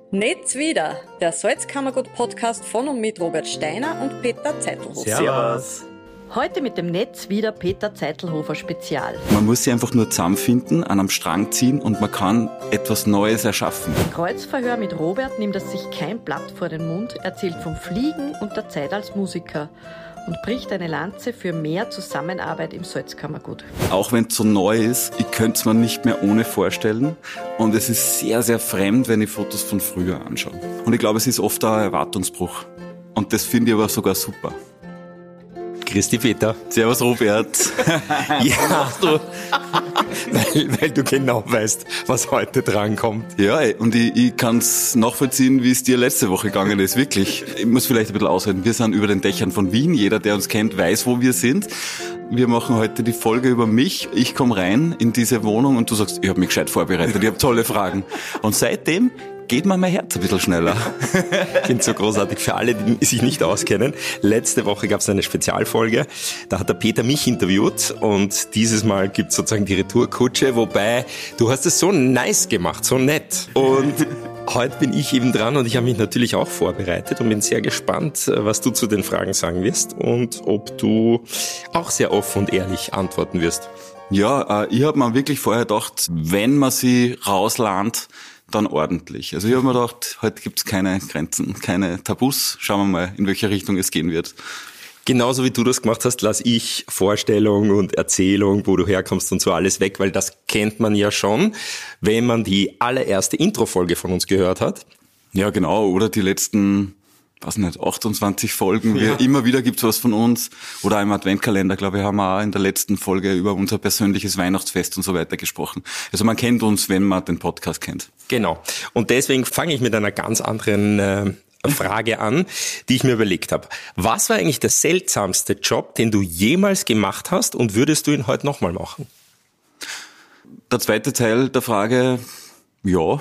Netz wieder, der Salzkammergut-Podcast von und mit Robert Steiner und Peter Zeitelhofer. Servus. Heute mit dem Netz wieder Peter Zeitelhofer Spezial. Man muss sich einfach nur zusammenfinden, an einem Strang ziehen und man kann etwas Neues erschaffen. Im Kreuzverhör mit Robert nimmt er sich kein Blatt vor den Mund, erzählt vom Fliegen und der Zeit als Musiker und bricht eine Lanze für mehr Zusammenarbeit im Salzkammergut. Auch wenn es so neu ist, ich könnte es mir nicht mehr ohne vorstellen. Und es ist sehr, sehr fremd, wenn ich Fotos von früher anschaue. Und ich glaube, es ist oft ein Erwartungsbruch. Und das finde ich aber sogar super. Christi Peter. Servus Robert. Ja, du. weil du genau weißt, was heute drankommt. Ja, und ich kann es nachvollziehen, wie es dir letzte Woche gegangen ist, wirklich. Ich muss vielleicht ein bisschen ausreden. Wir sind über den Dächern von Wien. Jeder, der uns kennt, weiß, wo wir sind. Wir machen heute die Folge über mich. Ich komme rein in diese Wohnung und du sagst, ich habe mich gescheit vorbereitet, ich habe tolle Fragen. Und seitdem geht mir mein Herz ein bisschen schneller. Ich finde es so großartig für alle, die sich nicht auskennen. Letzte Woche gab es eine Spezialfolge, da hat der Peter mich interviewt und dieses Mal gibt es sozusagen die Retourkutsche, wobei du hast es so nice gemacht, so nett. Und heute bin ich eben dran und ich habe mich natürlich auch vorbereitet und bin sehr gespannt, was du zu den Fragen sagen wirst und ob du auch sehr offen und ehrlich antworten wirst. Ja, ich habe mir wirklich vorher gedacht, wenn man sie rauslernt, dann ordentlich. Also ich habe mir gedacht, heute gibt's keine Grenzen, keine Tabus. Schauen wir mal, in welche Richtung es gehen wird. Genauso wie du das gemacht hast, lasse ich Vorstellung und Erzählung, wo du herkommst und so alles weg, weil das kennt man ja schon, wenn man die allererste Intro-Folge von uns gehört hat. Ja, genau. Oder die letzten, 28 Folgen. Ja. Immer wieder gibt's was von uns. Oder im Adventkalender, glaube ich, haben wir auch in der letzten Folge über unser persönliches Weihnachtsfest und so weiter gesprochen. Also man kennt uns, wenn man den Podcast kennt. Genau. Und deswegen fange ich mit einer ganz anderen Frage an, die ich mir überlegt habe. Was war eigentlich der seltsamste Job, den du jemals gemacht hast und würdest du ihn heute nochmal machen? Der zweite Teil der Frage, ja.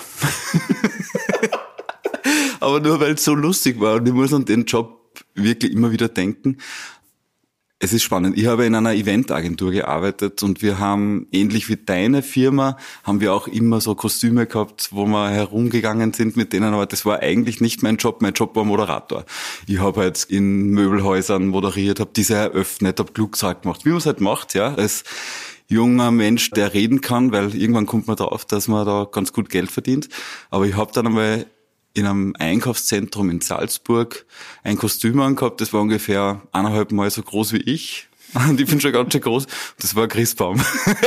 Aber nur weil es so lustig war und ich muss an den Job wirklich immer wieder denken. Es ist spannend. Ich habe in einer Eventagentur gearbeitet und wir haben, ähnlich wie deine Firma, haben wir auch immer so Kostüme gehabt, wo wir herumgegangen sind mit denen, aber das war eigentlich nicht mein Job. Mein Job war Moderator. Ich habe halt in Möbelhäusern moderiert, habe diese eröffnet, habe Glücksrad gemacht, wie man es halt macht, ja, als junger Mensch, der reden kann, weil irgendwann kommt man drauf, dass man da ganz gut Geld verdient. Aber ich habe dann einmal in einem Einkaufszentrum in Salzburg ein Kostüm angehabt, das war ungefähr 1,5 Mal so groß wie ich. Und ich bin schon ganz schön groß. Das war ein Christbaum.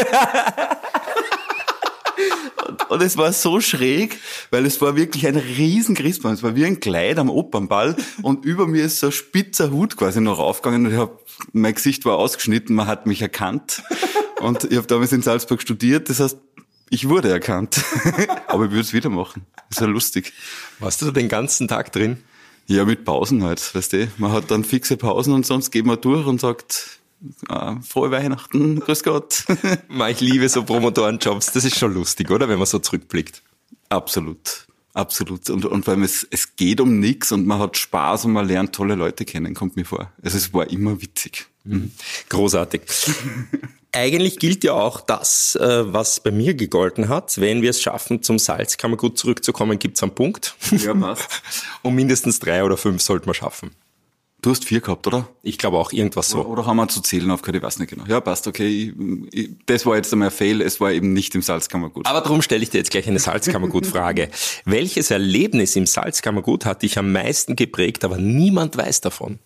Und es war so schräg, weil es war wirklich ein riesen Christbaum. Es war wie ein Kleid am Opernball und über mir ist so ein spitzer Hut quasi noch aufgegangen und mein Gesicht war ausgeschnitten, man hat mich erkannt. Und ich habe damals in Salzburg studiert, das heißt, ich wurde erkannt. Aber ich würde es wieder machen. Das ist ja lustig. Warst du den ganzen Tag drin? Ja, mit Pausen halt, weißt du. Man hat dann fixe Pausen und sonst geht man durch und sagt, frohe Weihnachten, grüß Gott. Ich liebe so Promotorenjobs. Das ist schon lustig, oder? Wenn man so zurückblickt. Absolut. Absolut. Und vor allem, es geht um nichts und man hat Spaß und man lernt tolle Leute kennen, kommt mir vor. Also es war immer witzig. Mhm. Großartig. Eigentlich gilt ja auch das, was bei mir gegolten hat. Wenn wir es schaffen, zum Salzkammergut zurückzukommen, gibt's einen Punkt. Ja, passt. Und mindestens 3 oder 5 sollten wir schaffen. Du hast 4 gehabt, oder? Ich glaube auch, irgendwas so. Oder haben wir zu zählen aufgehört, ich weiß nicht genau. Ja, passt, okay. Das war jetzt einmal ein Fail, es war eben nicht im Salzkammergut. Aber darum stelle ich dir jetzt gleich eine Salzkammergut-Frage. Welches Erlebnis im Salzkammergut hat dich am meisten geprägt, aber niemand weiß davon?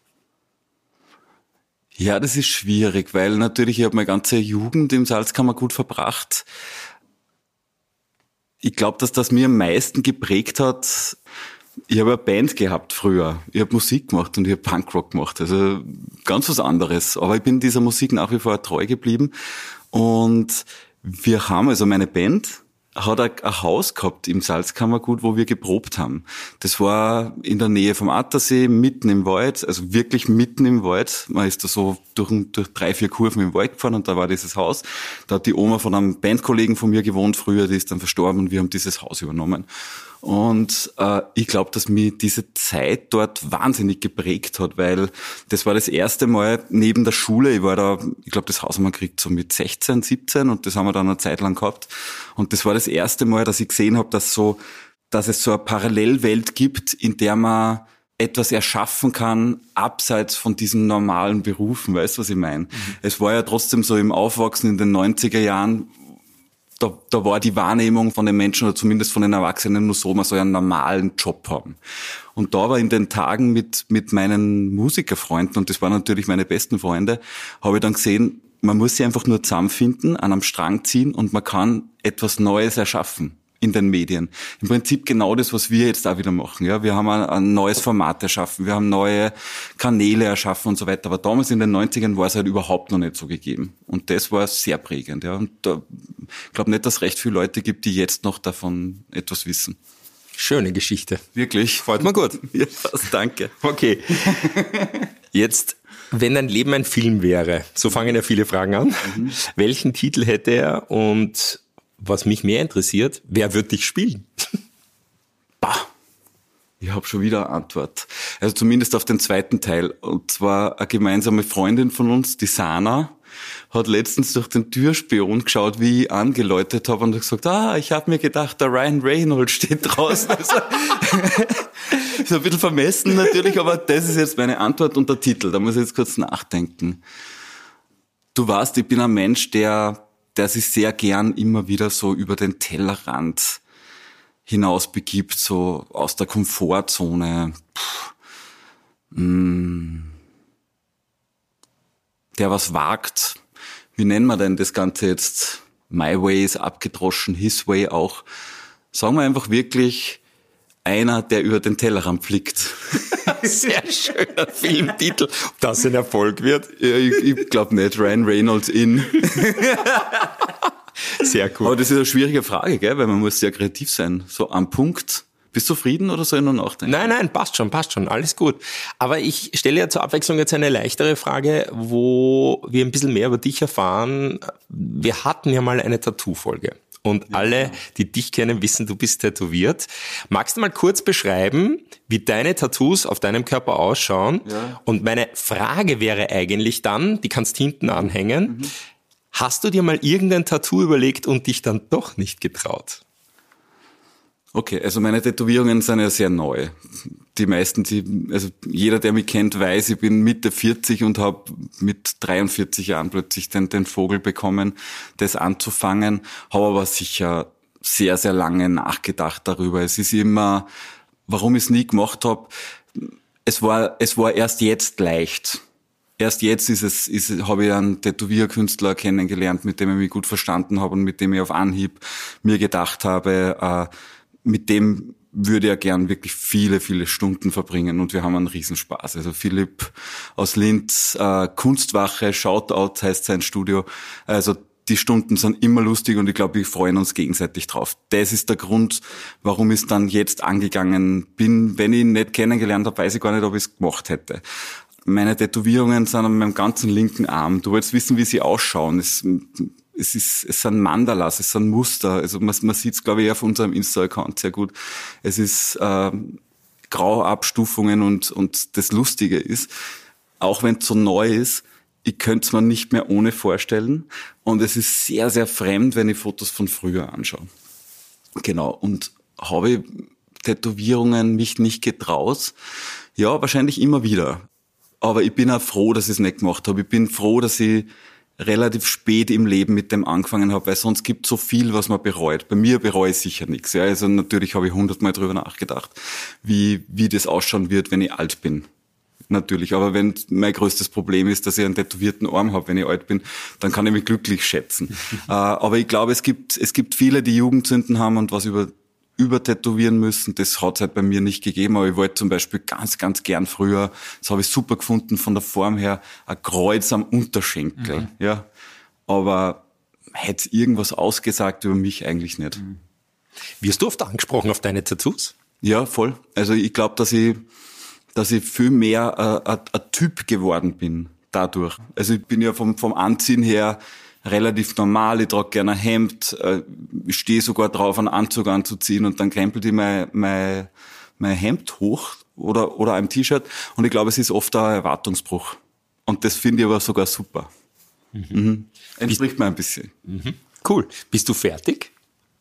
Ja, das ist schwierig, weil natürlich ich habe meine ganze Jugend im Salzkammergut verbracht. Ich glaube, dass das mir am meisten geprägt hat. Ich habe eine Band gehabt früher. Ich habe Musik gemacht und ich habe Punkrock gemacht. Also ganz was anderes. Aber ich bin dieser Musik nach wie vor treu geblieben. Und wir haben, also meine Band hat ein Haus gehabt im Salzkammergut, wo wir geprobt haben. Das war in der Nähe vom Attersee, mitten im Wald, also wirklich mitten im Wald. Man ist da so durch 3-4 Kurven im Wald gefahren und da war dieses Haus. Da hat die Oma von einem Bandkollegen von mir gewohnt früher, die ist dann verstorben und wir haben dieses Haus übernommen. Und ich glaube, dass mich diese Zeit dort wahnsinnig geprägt hat, weil das war das erste Mal neben der Schule, ich glaube, das Haus haben wir gekriegt so mit 16, 17 und das haben wir dann eine Zeit lang gehabt. Und das war das erste Mal, dass ich gesehen habe, dass so dass es so eine Parallelwelt gibt, in der man etwas erschaffen kann, abseits von diesen normalen Berufen. Weißt du, was ich meine? Es war ja trotzdem so im Aufwachsen in den 90er Jahren, da war die Wahrnehmung von den Menschen oder zumindest von den Erwachsenen nur so, man soll einen normalen Job haben. Und da war in den Tagen mit meinen Musikerfreunden, und das waren natürlich meine besten Freunde, habe ich dann gesehen, man muss sich einfach nur zusammenfinden, an einem Strang ziehen und man kann etwas Neues erschaffen in den Medien. Im Prinzip genau das, was wir jetzt da wieder machen. Ja, wir haben ein neues Format erschaffen, wir haben neue Kanäle erschaffen und so weiter. Aber damals in den 90ern war es halt überhaupt noch nicht so gegeben. Und das war sehr prägend. Ja, und ich glaube nicht, dass es recht viele Leute gibt, die jetzt noch davon etwas wissen. Schöne Geschichte. Wirklich? Freut mich gut. Ja, fast, danke. Okay. Jetzt, wenn dein Leben ein Film wäre, so fangen ja viele Fragen an. Welchen Titel hätte er und was mich mehr interessiert, wer wird dich spielen? Bah, ich habe schon wieder eine Antwort. Also zumindest auf den zweiten Teil. Und zwar eine gemeinsame Freundin von uns, die Sana, hat letztens durch den Türspion geschaut, wie ich angeläutet habe und hat gesagt, ich habe mir gedacht, der Ryan Reynolds steht draußen. Also, ist ein bisschen vermessen natürlich, aber das ist jetzt meine Antwort und der Titel. Da muss ich jetzt kurz nachdenken. Du weißt, ich bin ein Mensch, der sich sehr gern immer wieder so über den Tellerrand hinaus begibt, so aus der Komfortzone. Der was wagt. Wie nennen wir denn das Ganze jetzt? My Way ist abgedroschen, His Way auch. Sagen wir einfach wirklich einer, der über den Tellerrand blickt. Sehr schöner Filmtitel. Ob das ein Erfolg wird? Ja, ich glaube nicht. Ryan Reynolds in. Sehr cool. Aber das ist eine schwierige Frage, gell? Weil man muss sehr kreativ sein. So am Punkt. Bist du zufrieden oder soll ich noch nachdenken? Nein, passt schon, alles gut. Aber ich stelle ja zur Abwechslung jetzt eine leichtere Frage, wo wir ein bisschen mehr über dich erfahren. Wir hatten ja mal eine Tattoo-Folge. Und alle, die dich kennen, wissen, du bist tätowiert. Magst du mal kurz beschreiben, wie deine Tattoos auf deinem Körper ausschauen? Ja. Und meine Frage wäre eigentlich dann, die kannst hinten anhängen, hast du dir mal irgendein Tattoo überlegt und dich dann doch nicht getraut? Okay, also meine Tätowierungen sind ja sehr neu. Die meisten, also jeder, der mich kennt, weiß, ich bin Mitte 40 und habe mit 43 Jahren plötzlich den Vogel bekommen, das anzufangen. Habe aber sicher sehr, sehr lange nachgedacht darüber. Es ist immer, warum ich es nie gemacht habe, es war erst jetzt leicht. Erst jetzt habe ich einen Tätowierkünstler kennengelernt, mit dem ich mich gut verstanden habe und mit dem ich auf Anhieb mir gedacht habe, mit dem würde er gern wirklich viele, viele Stunden verbringen und wir haben einen Riesenspaß. Also Philipp aus Linz, Kunstwache, Shoutout heißt sein Studio. Also die Stunden sind immer lustig und ich glaube, wir freuen uns gegenseitig drauf. Das ist der Grund, warum ich es dann jetzt angegangen bin. Wenn ich ihn nicht kennengelernt habe, weiß ich gar nicht, ob ich es gemacht hätte. Meine Tätowierungen sind an meinem ganzen linken Arm. Du willst wissen, wie sie ausschauen. Es sind Mandalas, es sind Muster. Also man sieht es, glaube ich, auf unserem Insta-Account sehr gut. Es ist graue Abstufungen und das Lustige ist, auch wenn es so neu ist, ich könnte es mir nicht mehr ohne vorstellen. Und es ist sehr, sehr fremd, wenn ich Fotos von früher anschaue. Genau. Und habe ich Tätowierungen mich nicht getraut? Ja, wahrscheinlich immer wieder. Aber ich bin auch froh, dass ich es nicht gemacht habe. Ich bin froh, dass ich relativ spät im Leben mit dem angefangen habe, weil sonst gibt es so viel, was man bereut. Bei mir bereue ich sicher nichts. Ja. Also natürlich habe ich 100-mal drüber nachgedacht, wie das ausschauen wird, wenn ich alt bin. Natürlich, aber wenn mein größtes Problem ist, dass ich einen tätowierten Arm habe, wenn ich alt bin, dann kann ich mich glücklich schätzen. Aber ich glaube, es gibt viele, die Jugendsünden haben und was übertätowieren müssen. Das hat es halt bei mir nicht gegeben, aber ich wollte zum Beispiel ganz, ganz gern früher, das habe ich super gefunden von der Form her, ein Kreuz am Unterschenkel. Ja, aber hätte irgendwas ausgesagt über mich eigentlich nicht. Wirst du oft angesprochen auf deine Tattoos? Ja, voll. Also ich glaube, dass ich viel mehr ein Typ geworden bin dadurch. Also ich bin ja vom Anziehen her relativ normal, ich trage gerne ein Hemd, ich stehe sogar drauf, einen Anzug anzuziehen und dann krempelt ich mein Hemd hoch oder ein T-Shirt und ich glaube, es ist oft ein Erwartungsbruch. Und das finde ich aber sogar super. Entspricht mir ein bisschen. Cool. Bist du fertig?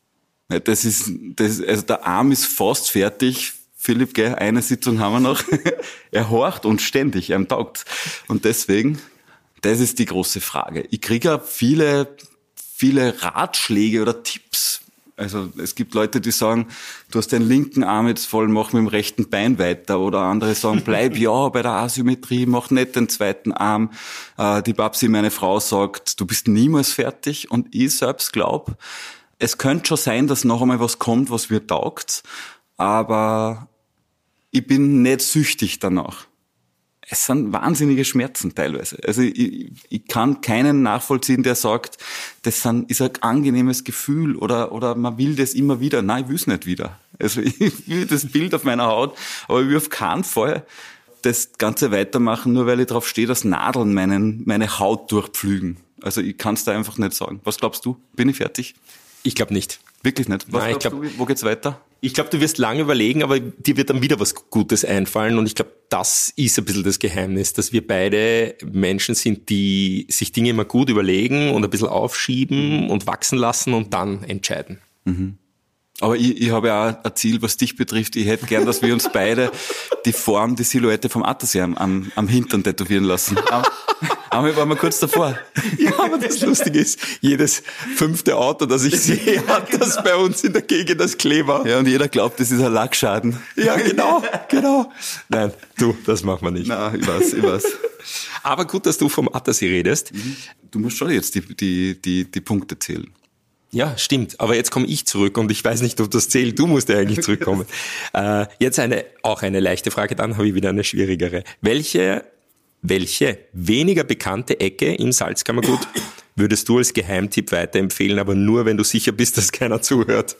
Also der Arm ist fast fertig. Philipp, gell, eine Sitzung haben wir noch. Er horcht uns ständig, ihm taugt's. Und deswegen, das ist die große Frage. Ich kriege ja viele Ratschläge oder Tipps. Also es gibt Leute, die sagen, du hast den linken Arm jetzt voll, mach mit dem rechten Bein weiter. Oder andere sagen, bleib ja bei der Asymmetrie, mach nicht den zweiten Arm. Die Babsi, meine Frau, sagt, du bist niemals fertig. Und ich selbst glaube, es könnte schon sein, dass noch einmal was kommt, was mir taugt. Aber ich bin nicht süchtig danach. Es sind wahnsinnige Schmerzen teilweise. Also ich kann keinen nachvollziehen, der sagt, ist ein angenehmes Gefühl oder man will das immer wieder. Nein, ich will es nicht wieder. Also ich will das Bild auf meiner Haut, aber ich will auf keinen Fall das Ganze weitermachen, nur weil ich drauf stehe, dass Nadeln meine Haut durchpflügen. Also ich kann es da einfach nicht sagen. Was glaubst du? Bin ich fertig? Ich glaube nicht. Wirklich nicht? Was Nein, glaubst du? Wo geht's weiter? Ich glaube, du wirst lange überlegen, aber dir wird dann wieder was Gutes einfallen. Und ich glaube, das ist ein bisschen das Geheimnis, dass wir beide Menschen sind, die sich Dinge immer gut überlegen und ein bisschen aufschieben und wachsen lassen und dann entscheiden. Mhm. Aber ich habe ja auch ein Ziel, was dich betrifft. Ich hätte gern, dass wir uns beide die Silhouette vom Attersee am Hintern tätowieren lassen. Einmal waren wir kurz davor. Ja, aber das Lustige ist, jedes 5. Auto, das ich sehe, hat das bei uns in der Gegend als Kleber. Ja, und jeder glaubt, das ist ein Lackschaden. Ja, genau. Nein, das machen wir nicht. Nein, ich weiß. Aber gut, dass du vom Attersee redest. Du musst schon jetzt die Punkte zählen. Ja, stimmt. Aber jetzt komme ich zurück und ich weiß nicht, ob das zählt. Du musst ja eigentlich zurückkommen. Jetzt auch eine leichte Frage, dann habe ich wieder eine schwierigere. Welche weniger bekannte Ecke im Salzkammergut würdest du als Geheimtipp weiterempfehlen, aber nur, wenn du sicher bist, dass keiner zuhört?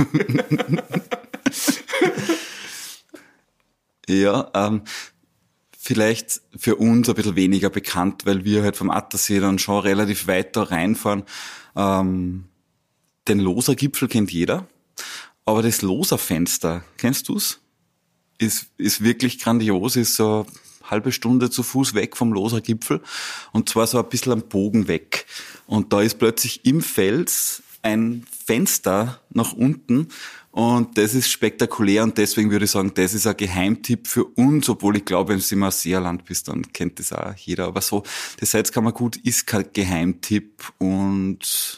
Ja, vielleicht für uns ein bisschen weniger bekannt, weil wir halt vom Attersee dann schon relativ weit da reinfahren. Den Loser Gipfel kennt jeder, aber das Loser Fenster, kennst du's? Ist wirklich grandios, ist so eine halbe Stunde zu Fuß weg vom Loser Gipfel und zwar so ein bisschen am Bogen weg. Und da ist plötzlich im Fels ein Fenster nach unten und das ist spektakulär und deswegen würde ich sagen, das ist ein Geheimtipp für uns, obwohl ich glaube, wenn du im Seerland bist, dann kennt das auch jeder. Aber so, das Salzkammergut ist kein Geheimtipp und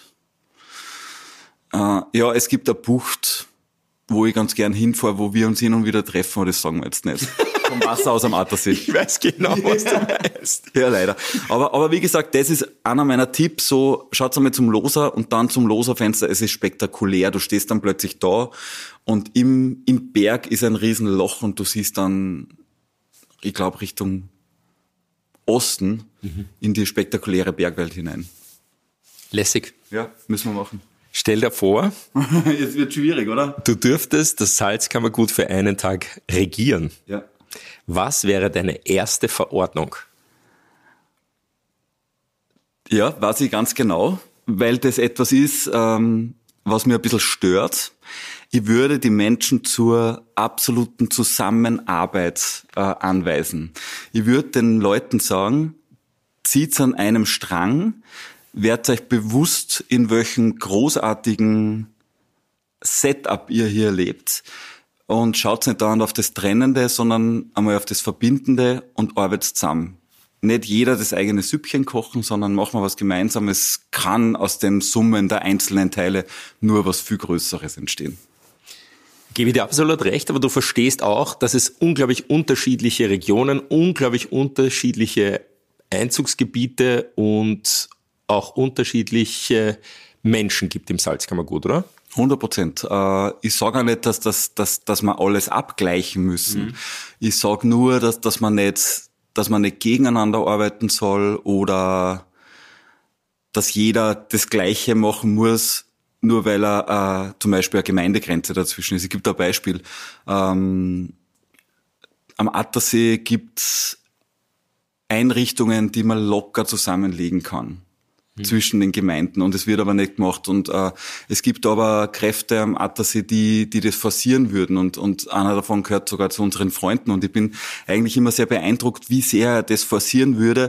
ja, es gibt eine Bucht, wo ich ganz gern hinfahre, wo wir uns hin und wieder treffen, aber das sagen wir jetzt nicht. Vom Wasser aus am Attersee. Ich weiß genau, was du meinst. Ja, leider. Aber wie gesagt, das ist einer meiner Tipps, so, schaut's einmal zum Loser und dann zum Loserfenster, es ist spektakulär, du stehst dann plötzlich da und im Berg ist ein Riesenloch und du siehst dann, ich glaube, Richtung Osten in die spektakuläre Bergwelt hinein. Lässig. Ja, müssen wir machen. Stell dir vor, jetzt wird schwierig, oder? Du dürftest das Salzkammergut für einen Tag regieren. Ja. Was wäre deine erste Verordnung? Ja, weiß ich ganz genau, weil das etwas ist, was mir ein bisschen stört. Ich würde die Menschen zur absoluten Zusammenarbeit anweisen. Ich würde den Leuten sagen, zieht's an einem Strang, werdet euch bewusst, in welchem großartigen Setup ihr hier lebt und schaut nicht dauernd auf das Trennende, sondern einmal auf das Verbindende und arbeitet zusammen. Nicht jeder das eigene Süppchen kochen, sondern machen wir was Gemeinsames. Kann aus den Summen der einzelnen Teile nur was viel Größeres entstehen. Gebe ich dir absolut recht, aber du verstehst auch, dass es unglaublich unterschiedliche Regionen, unglaublich unterschiedliche Einzugsgebiete und auch unterschiedliche Menschen gibt im Salzkammergut, oder? 100%. Ich sage auch nicht, dass wir alles abgleichen müssen. Ich sage nur, dass man nicht gegeneinander arbeiten soll oder dass jeder das Gleiche machen muss, nur weil er zum Beispiel eine Gemeindegrenze dazwischen ist. Ich gebe da ein Beispiel. Am Attersee gibt's Einrichtungen, die man locker zusammenlegen kann zwischen den Gemeinden und es wird aber nicht gemacht und es gibt aber Kräfte am Attersee, die das forcieren würden und einer davon gehört sogar zu unseren Freunden und ich bin eigentlich immer sehr beeindruckt, wie sehr er das forcieren würde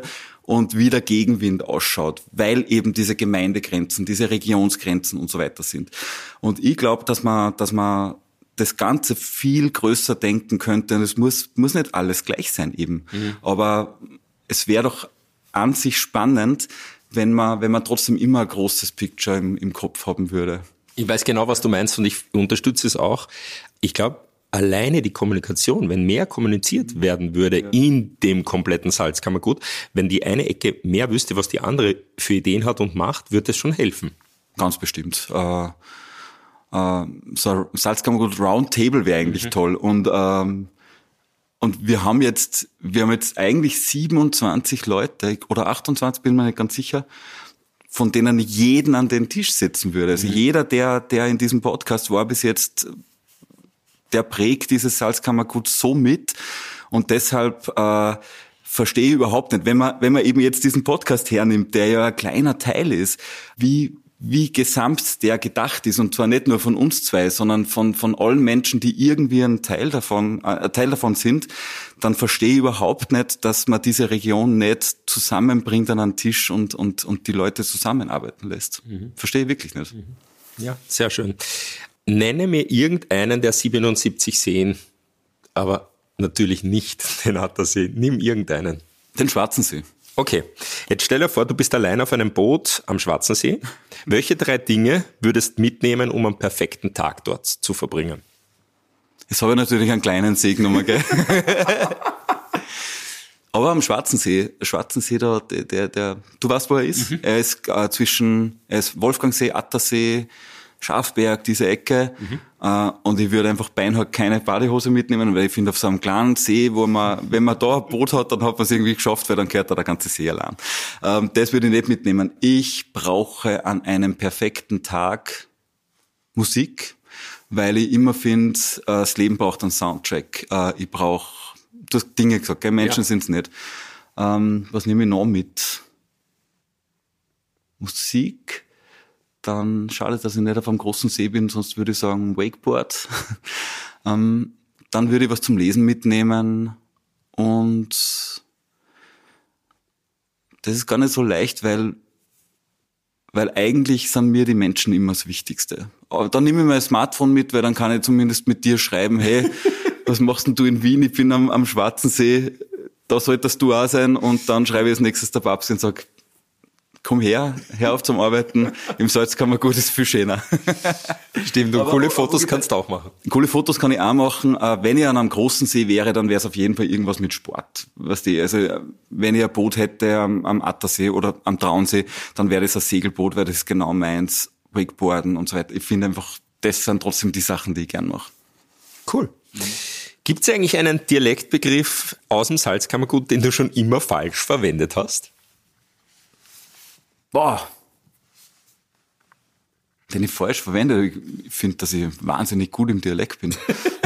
und wie der Gegenwind ausschaut, weil eben diese Gemeindegrenzen, diese Regionsgrenzen und so weiter sind. Und ich glaube, dass man das Ganze viel größer denken könnte. Und es muss nicht alles gleich sein eben. Aber es wäre doch an sich spannend, wenn man trotzdem immer ein großes Picture im Kopf haben würde. Ich weiß genau, was du meinst und ich unterstütze es auch. Ich glaube, alleine die Kommunikation, wenn mehr kommuniziert werden würde in dem kompletten Salzkammergut, wenn die eine Ecke mehr wüsste, was die andere für Ideen hat und macht, würde es schon helfen. Ganz bestimmt. So ein Salzkammergut Roundtable wäre eigentlich toll. Und wir haben jetzt eigentlich 27 Leute oder 28, bin mir nicht ganz sicher, von denen jeden an den Tisch setzen würde. Also jeder, der in diesem Podcast war bis jetzt, der prägt dieses Salzkammergut so mit. Und deshalb verstehe ich überhaupt nicht, wenn man eben jetzt diesen Podcast hernimmt, der ja ein kleiner Teil ist, wie gesamt der gedacht ist, und zwar nicht nur von uns zwei, sondern von allen Menschen, die irgendwie ein Teil davon sind, dann verstehe ich überhaupt nicht, dass man diese Region nicht zusammenbringt an einen Tisch und die Leute zusammenarbeiten lässt. Verstehe ich wirklich nicht. Ja, sehr schön. Nenne mir irgendeinen der 77 Seen, aber natürlich nicht den Attersee. Nimm irgendeinen. Den Schwarzen See. Okay, jetzt stell dir vor, du bist allein auf einem Boot am Schwarzen See. Welche 3 Dinge würdest mitnehmen, um einen perfekten Tag dort zu verbringen? Jetzt habe ich natürlich einen kleinen See genommen, gell? Aber am Schwarzen See da, der, du weißt, wo er ist? Er ist er ist Wolfgangsee, Attersee, Schafberg, diese Ecke. Und ich würde einfach beinahe keine Badehose mitnehmen, weil ich finde, auf so einem kleinen See, wenn man da ein Boot hat, dann hat man es irgendwie geschafft, weil dann gehört da der ganze See allein. Das würde ich nicht mitnehmen. Ich brauche an einem perfekten Tag Musik, weil ich immer finde, das Leben braucht einen Soundtrack. Ich brauche, du hast Dinge gesagt, gell? Menschen sind's nicht. Was nehme ich noch mit? Musik. Dann schade, dass ich nicht auf einem großen See bin, sonst würde ich sagen Wakeboard. Dann würde ich was zum Lesen mitnehmen und das ist gar nicht so leicht, weil eigentlich sind mir die Menschen immer das Wichtigste. Aber dann nehme ich mein Smartphone mit, weil dann kann ich zumindest mit dir schreiben, hey, was machst denn du in Wien? Ich bin am Schwarzen See, da solltest du auch sein, und dann schreibe ich als nächstes der Babsi und sage, komm her auf zum Arbeiten. Im Salzkammergut ist viel schöner. Stimmt, und coole Fotos kannst du auch machen. Coole Fotos kann ich auch machen. Wenn ich an einem großen See wäre, dann wäre es auf jeden Fall irgendwas mit Sport. Weißt du, also wenn ich ein Boot hätte am Attersee oder am Traunsee, dann wäre das ein Segelboot, weil das ist genau meins, Wakeboarden und so weiter. Ich finde einfach, das sind trotzdem die Sachen, die ich gern mache. Cool. Gibt es eigentlich einen Dialektbegriff aus dem Salzkammergut, den du schon immer falsch verwendet hast? Boah, den ich falsch verwende. Ich finde, dass ich wahnsinnig gut im Dialekt bin.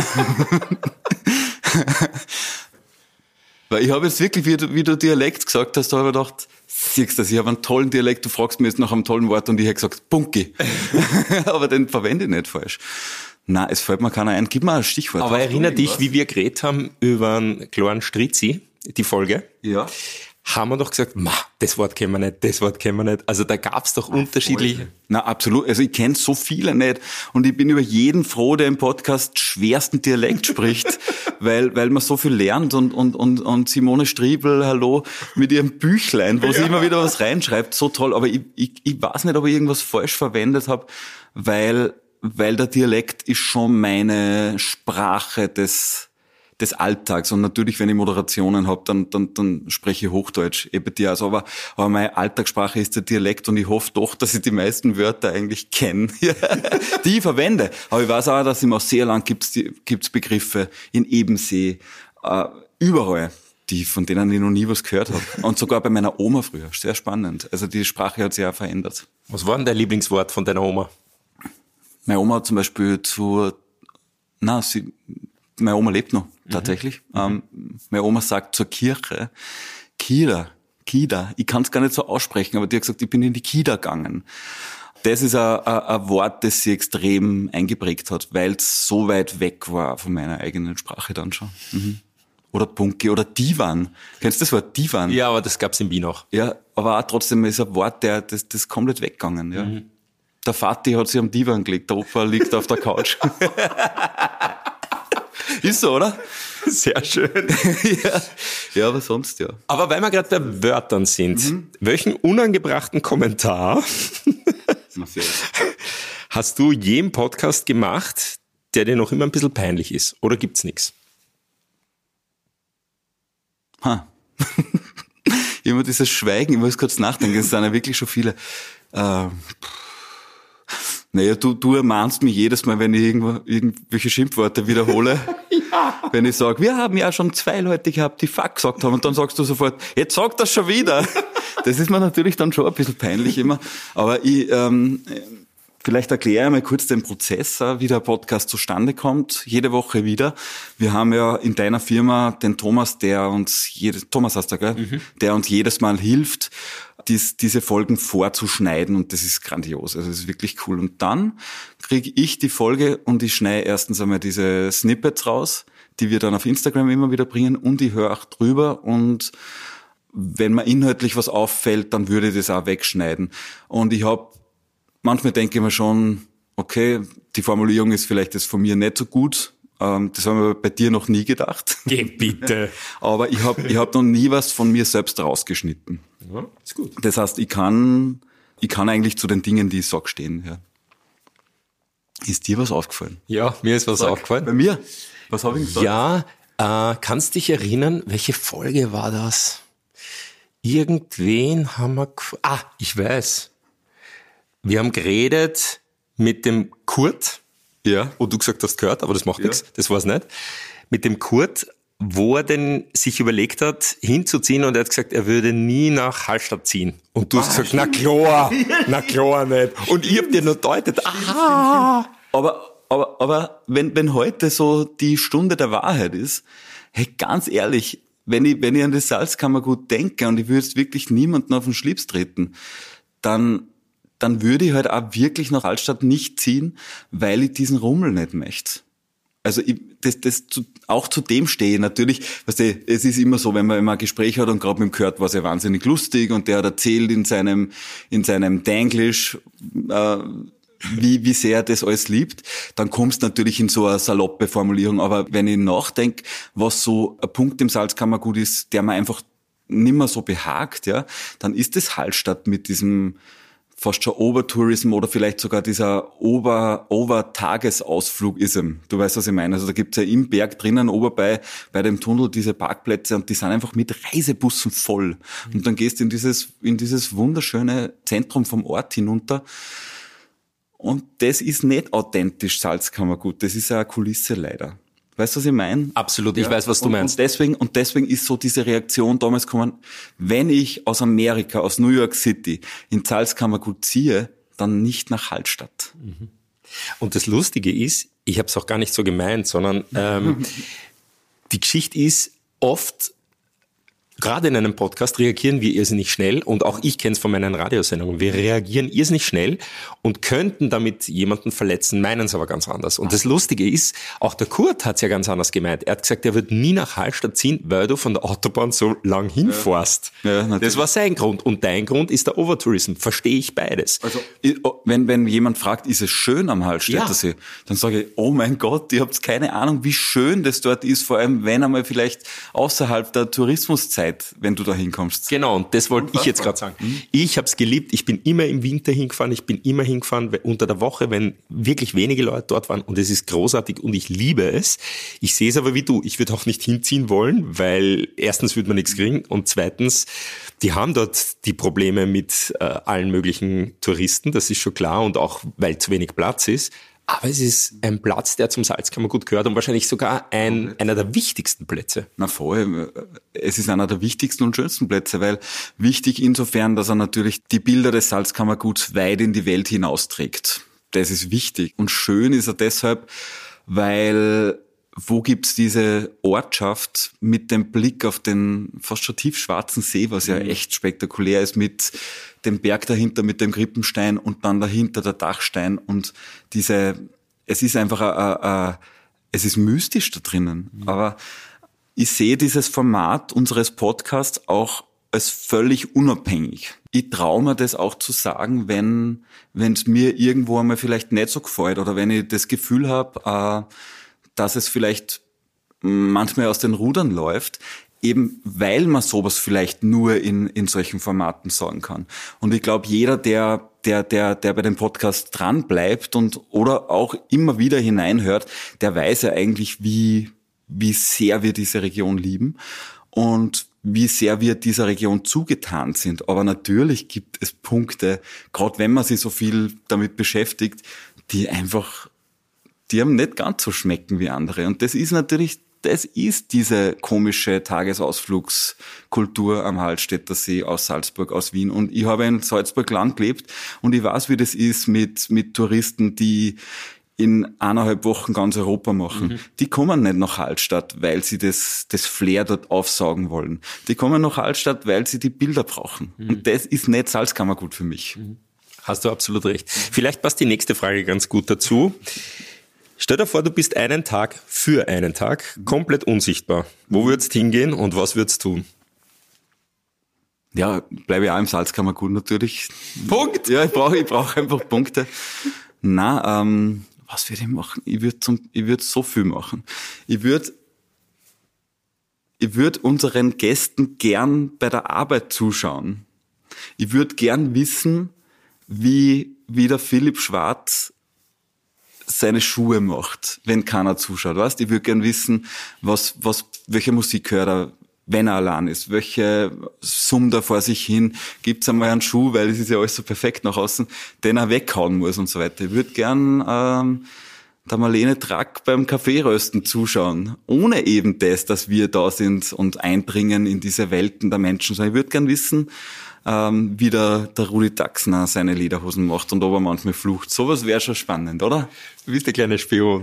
Weil ich habe jetzt wirklich, wie du Dialekt gesagt hast, da habe ich gedacht, siehst du, ich habe einen tollen Dialekt, du fragst mich jetzt nach einem tollen Wort und ich habe gesagt, Bunky. Aber den verwende ich nicht falsch. Nein, es fällt mir keiner ein. Gib mir ein Stichwort. Aber erinnere dich, wie wir geredet haben über einen kleinen Stritzi, die Folge. Ja. Haben wir doch gesagt, das Wort kennen wir nicht. Also da gab's doch unterschiedliche. Na, absolut. Also ich kenne so viele nicht. Und ich bin über jeden froh, der im Podcast schwersten Dialekt spricht, weil man so viel lernt und Simone Striebel, hallo, mit ihrem Büchlein, wo sie immer wieder was reinschreibt, so toll. Aber ich weiß nicht, ob ich irgendwas falsch verwendet habe, weil der Dialekt ist schon meine Sprache des Alltags. Und natürlich, wenn ich Moderationen habe, dann spreche ich Hochdeutsch, bei dir. Also, aber meine Alltagssprache ist der Dialekt, und ich hoffe doch, dass ich die meisten Wörter eigentlich kenne, die ich verwende. Aber ich weiß auch, dass im Ausseerland gibt's Begriffe, in Ebensee, überall, von denen ich noch nie was gehört habe. Und sogar bei meiner Oma früher. Sehr spannend. Also die Sprache hat sich auch verändert. Was war denn dein Lieblingswort von deiner Oma? Meine Oma hat zum Beispiel meine Oma lebt noch, tatsächlich. Meine Oma sagt zur Kirche, Kida. Ich kann es gar nicht so aussprechen, aber die hat gesagt, ich bin in die Kida gegangen. Das ist ein Wort, das sie extrem eingeprägt hat, weil es so weit weg war von meiner eigenen Sprache dann schon. oder Punky oder Divan. Kennst du das Wort Divan? Ja, aber das gab's in Wien auch. Ja, aber auch trotzdem ist ein Wort, das ist komplett weggegangen. Ja. Der Vati hat sich am Divan gelegt, der Opa liegt auf der Couch. Ist so, oder? Sehr schön. Ja, aber sonst ja. Aber weil wir gerade bei Wörtern sind, welchen unangebrachten Kommentar hast du je im Podcast gemacht, der dir noch immer ein bisschen peinlich ist? Oder gibt's nichts? Immer dieses Schweigen, ich muss kurz nachdenken, es sind ja wirklich schon viele. Naja, du ermahnst mich jedes Mal, wenn ich irgendwelche Schimpfworte wiederhole. Ja. Wenn ich sage, wir haben ja schon 2 Leute gehabt, die Fuck gesagt haben, und dann sagst du sofort, jetzt sag das schon wieder. Das ist mir natürlich dann schon ein bisschen peinlich immer. Aber vielleicht erkläre ich mal kurz den Prozess, wie der Podcast zustande kommt, jede Woche wieder. Wir haben ja in deiner Firma den Thomas, Thomas hast du, gell? Der uns jedes Mal hilft, diese Folgen vorzuschneiden, und das ist grandios, also das ist wirklich cool. Und dann kriege ich die Folge und ich schneide erstens einmal diese Snippets raus, die wir dann auf Instagram immer wieder bringen, und ich höre auch drüber, und wenn mir inhaltlich was auffällt, dann würde ich das auch wegschneiden. Und manchmal denke ich mir schon, okay, die Formulierung ist vielleicht jetzt von mir nicht so gut. Das haben wir bei dir noch nie gedacht. Geh bitte. Aber ich hab noch nie was von mir selbst rausgeschnitten. Ja, ist gut. Das heißt, ich kann eigentlich zu den Dingen, die ich sag, stehen. Ja. Ist dir was aufgefallen? Ja, mir ist was aufgefallen. Bei mir? Was habe ich gesagt? Ja, kannst dich erinnern, welche Folge war das? Irgendwen haben wir... ich weiß. Wir haben geredet mit dem Kurt, ja, wo du gesagt hast, gehört, aber das macht nichts, das war's nicht. Mit dem Kurt, wo er denn sich überlegt hat, hinzuziehen, und er hat gesagt, er würde nie nach Hallstatt ziehen. Und du hast gesagt, na klar nicht. Und ich hab dir nur deutet, aha. Aber wenn heute so die Stunde der Wahrheit ist, hey, ganz ehrlich, wenn ich an das Salzkammergut denke und ich würde jetzt wirklich niemanden auf den Schlips treten, dann würde ich halt auch wirklich nach Hallstatt nicht ziehen, weil ich diesen Rummel nicht möchte. Also auch zu dem stehe ich natürlich. Weißt du, es ist immer so, wenn man immer ein Gespräch hat, und gerade mit dem Kurt war es ja wahnsinnig lustig, und der hat erzählt in seinem Danglish, wie sehr er das alles liebt, dann kommst du natürlich in so eine saloppe Formulierung. Aber wenn ich nachdenke, was so ein Punkt im Salzkammergut ist, der mir einfach nimmer so behagt, ja, dann ist das Hallstatt mit diesem fast schon Overtourism oder vielleicht sogar dieser Over-Tagesausflugism. Du weißt, was ich meine. Also da gibt's ja im Berg drinnen, bei dem Tunnel, diese Parkplätze, und die sind einfach mit Reisebussen voll. Und dann gehst du in dieses wunderschöne Zentrum vom Ort hinunter. Und das ist nicht authentisch Salzkammergut. Das ist ja eine Kulisse leider. Weißt du, was ich meine? Absolut, ich weiß, was du meinst. Und deswegen ist so diese Reaktion damals gekommen, wenn ich aus Amerika, aus New York City in Salzkammergut ziehe, dann nicht nach Hallstatt. Und das Lustige ist, ich habe es auch gar nicht so gemeint, sondern die Geschichte ist, oft, gerade in einem Podcast, reagieren wir irrsinnig schnell, und auch ich kenne es von meinen Radiosendungen. Wir reagieren irrsinnig schnell und könnten damit jemanden verletzen, meinen es aber ganz anders. Und das Lustige ist, auch der Kurt hat es ja ganz anders gemeint. Er hat gesagt, er wird nie nach Hallstatt ziehen, weil du von der Autobahn so lang hinfährst. Ja, das war sein Grund. Und dein Grund ist der Overtourism. Verstehe ich beides. Also, wenn jemand fragt, ist es schön am Hallstätter See, dann sage ich, oh mein Gott, ihr habt keine Ahnung, wie schön das dort ist, vor allem wenn einmal vielleicht außerhalb der Tourismuszeit, wenn du da hinkommst. Genau, und das wollte ich jetzt gerade sagen. Ich habe es geliebt, ich bin immer im Winter hingefahren, unter der Woche, wenn wirklich wenige Leute dort waren, und es ist großartig und ich liebe es. Ich sehe es aber wie du, ich würde auch nicht hinziehen wollen, weil erstens würde man nichts kriegen, und zweitens, die haben dort die Probleme mit allen möglichen Touristen, das ist schon klar, und auch weil zu wenig Platz ist. Aber es ist ein Platz, der zum Salzkammergut gehört, und wahrscheinlich sogar einer der wichtigsten Plätze. Na voll, es ist einer der wichtigsten und schönsten Plätze, weil wichtig insofern, dass er natürlich die Bilder des Salzkammerguts weit in die Welt hinausträgt. Das ist wichtig. Und schön ist er deshalb, weil wo gibt's diese Ortschaft mit dem Blick auf den fast schon tiefschwarzen See, was ja echt spektakulär ist, mit dem Berg dahinter, mit dem Krippenstein und dann dahinter der Dachstein, und es ist einfach es ist mystisch da drinnen. Aber ich sehe dieses Format unseres Podcasts auch als völlig unabhängig. Ich traue mir das auch zu sagen, wenn es mir irgendwo einmal vielleicht nicht so gefällt oder wenn ich das Gefühl habe, dass es vielleicht manchmal aus den Rudern läuft, eben weil man sowas vielleicht nur in solchen Formaten sagen kann. Und ich glaube, jeder, der bei dem Podcast dran bleibt oder auch immer wieder hineinhört, der weiß ja eigentlich, wie sehr wir diese Region lieben und wie sehr wir dieser Region zugetan sind. Aber natürlich gibt es Punkte, gerade wenn man sich so viel damit beschäftigt, die haben nicht ganz so schmecken wie andere. Und das ist diese komische Tagesausflugskultur am Hallstätter See aus Salzburg, aus Wien. Und ich habe in Salzburg lang gelebt und ich weiß, wie das ist mit Touristen, die in 1,5 Wochen ganz Europa machen. Die kommen nicht nach Hallstatt, weil sie das Flair dort aufsaugen wollen. Die kommen nach Hallstatt, weil sie die Bilder brauchen. Und das ist nicht Salzkammergut für mich. Hast du absolut recht. Vielleicht passt die nächste Frage ganz gut dazu. Stell dir vor, du bist für einen Tag komplett unsichtbar. Wo würdest du hingehen und was würdest du tun? Ja, bleibe ich auch im Salzkammergut natürlich. Punkt! Ja, ich brauche einfach Punkte. Was würde ich machen? Ich würde so viel machen. Ich würde unseren Gästen gern bei der Arbeit zuschauen. Ich würde gern wissen, wie der Philipp Schwarz seine Schuhe macht, wenn keiner zuschaut. Weißt? Ich würde gern wissen, welche Musik hört er, wenn er allein ist, welche summt er vor sich hin, gibt's einmal einen Schuh, weil es ist ja alles so perfekt nach außen, den er weghauen muss und so weiter. Ich würde gern der Marlene Track beim Kaffeerösten zuschauen, ohne eben das, dass wir da sind und eindringen in diese Welten der Menschen. Ich würde gern wissen, wie der Rudi Daxner seine Lederhosen macht und ob er manchmal flucht. Sowas wäre schon spannend, oder? Du bist der kleine Spion.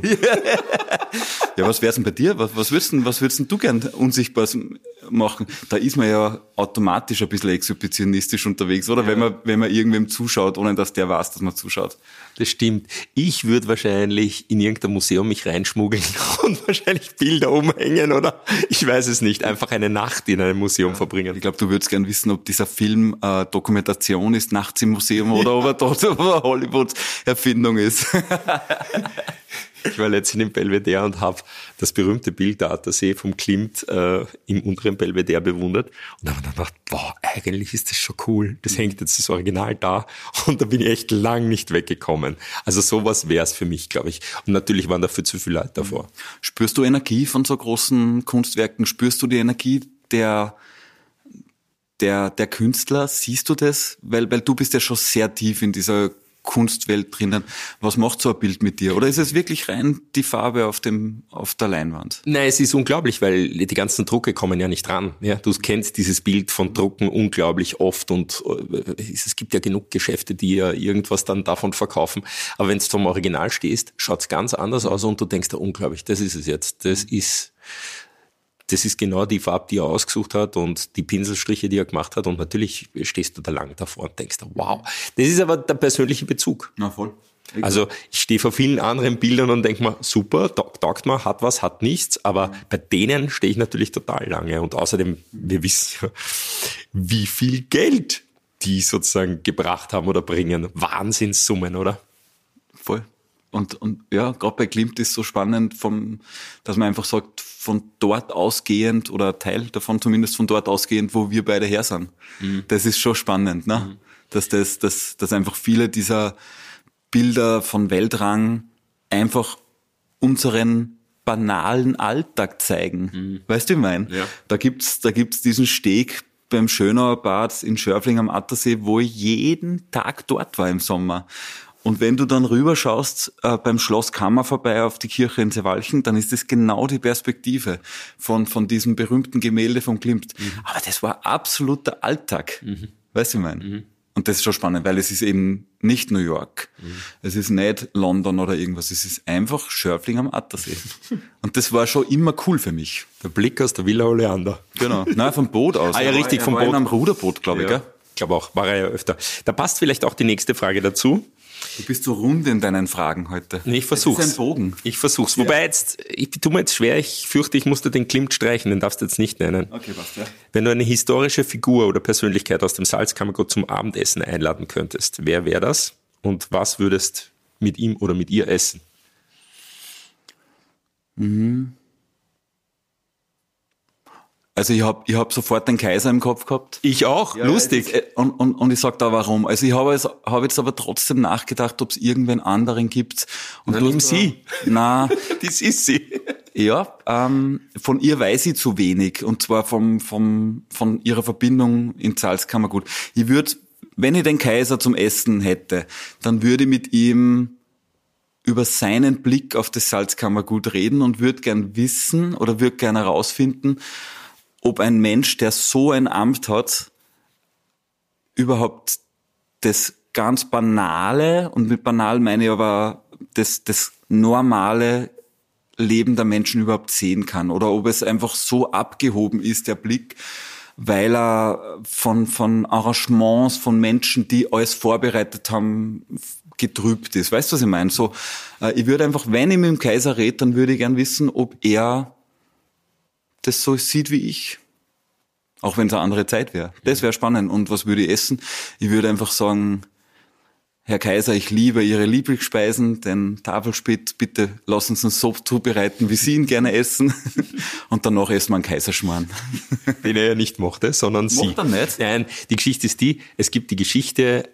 Ja, was wär's denn bei dir? Was würdest denn du gern unsichtbar machen? Da ist man ja automatisch ein bisschen exhibitionistisch unterwegs, oder? Ja. Wenn man irgendwem zuschaut, ohne dass der weiß, dass man zuschaut. Das stimmt. Ich würde wahrscheinlich in irgendein Museum mich reinschmuggeln und wahrscheinlich Bilder umhängen, oder? Ich weiß es nicht. Einfach eine Nacht in einem Museum verbringen. Ich glaube, du würdest gern wissen, ob dieser Film Dokumentation ist, nachts im Museum, oder ob er dort eine Hollywood-Erfindung ist. Ich war letztens im Belvedere und habe das berühmte Bild der Attersee vom Klimt im unteren Belvedere bewundert und habe dann gedacht, boah, eigentlich ist das schon cool. Das hängt jetzt das Original da und da bin ich echt lang nicht weggekommen. Also sowas wäre es für mich, glaube ich. Und natürlich waren dafür zu viele Leute davor. Spürst du Energie von so großen Kunstwerken? Spürst du die Energie der Künstler? Siehst du das? Weil du bist ja schon sehr tief in dieser Kunstwelt drinnen. Was macht so ein Bild mit dir? Oder ist es wirklich rein die Farbe auf der Leinwand? Nein, es ist unglaublich, weil die ganzen Drucke kommen ja nicht ran. Ja, du kennst dieses Bild von Drucken unglaublich oft und es gibt ja genug Geschäfte, die ja irgendwas dann davon verkaufen. Aber wenn du vom Original stehst, schaut's ganz anders aus und du denkst, ja, unglaublich, das ist es jetzt. Das ist genau die Farbe, die er ausgesucht hat und die Pinselstriche, die er gemacht hat. Und natürlich stehst du da lang davor und denkst, wow. Das ist aber der persönliche Bezug. Na voll. Also ich stehe vor vielen anderen Bildern und denke mir, super, taugt mir, hat was, hat nichts. Aber bei denen stehe ich natürlich total lange. Und außerdem, wir wissen ja, wie viel Geld die sozusagen gebracht haben oder bringen. Wahnsinnssummen, oder? Voll. Und ja, gerade bei Klimt ist so spannend, dass man einfach sagt, von dort ausgehend oder Teil davon zumindest von dort ausgehend, wo wir beide her sind. Das ist schon spannend, ne? Dass einfach viele dieser Bilder von Weltrang einfach unseren banalen Alltag zeigen. Weißt du, wie ich meine? Ja. Da gibt's diesen Steg beim Schönauer Bad in Schörfling am Attersee, wo ich jeden Tag dort war im Sommer. Und wenn du dann rüberschaust beim Schloss Kammer vorbei auf die Kirche in Seewalchen, dann ist das genau die Perspektive von diesem berühmten Gemälde von Klimt. Aber das war absoluter Alltag. Weißt du, ich meine? Und das ist schon spannend, weil es ist eben nicht New York. Es ist nicht London oder irgendwas. Es ist einfach Schörfling am Attersee. Und das war schon immer cool für mich. Der Blick aus der Villa Oleander. Genau. Nein, vom Boot aus. Ah ja, richtig, vom Boot. Am Ruderboot, glaube ich, gell? Ich glaube auch, war er ja öfter. Da passt vielleicht auch die nächste Frage dazu. Du bist so rund in deinen Fragen heute. Nee, ich versuch's. Das ist ein Bogen. Ich versuch's. Wobei ich tu mir jetzt schwer, ich fürchte, ich musste den Klimt streichen, den darfst du jetzt nicht nennen. Okay, passt, ja. Wenn du eine historische Figur oder Persönlichkeit aus dem Salzkammergut zum Abendessen einladen könntest, wer wäre das? Und was würdest mit ihm oder mit ihr essen? Also ich hab sofort den Kaiser im Kopf gehabt. Ich auch, lustig. Und ich sag da warum. Also ich habe jetzt aber trotzdem nachgedacht, ob es irgendwen anderen gibt. Und Na, nimm sie. Na, Das ist sie. ja, von ihr weiß ich zu wenig. Und zwar von ihrer Verbindung in Salzkammergut. Ich würde, wenn ich den Kaiser zum Essen hätte, dann würde ich mit ihm über seinen Blick auf das Salzkammergut reden und würde gern wissen oder würde gern herausfinden, ob ein Mensch, der so ein Amt hat, überhaupt das ganz Banale, und mit banal meine ich aber das normale Leben der Menschen überhaupt sehen kann. Oder ob es einfach so abgehoben ist, der Blick, weil er von Arrangements, von Menschen, die alles vorbereitet haben, getrübt ist. Weißt du, was ich meine? So, ich würde einfach, wenn ich mit dem Kaiser rede, dann würde ich gern wissen, ob er das so sieht wie ich. Auch wenn es eine andere Zeit wäre. Das wäre spannend. Und was würde ich essen? Ich würde einfach sagen, Herr Kaiser, ich liebe Ihre Lieblingsspeisen, den Tafelspitz, bitte lassen Sie uns so zubereiten, wie Sie ihn gerne essen. Und danach essen wir einen Kaiserschmarrn. Den er ja nicht mochte, sondern sie. Mochte er nicht? Nein, die Geschichte ist die, es gibt die Geschichte,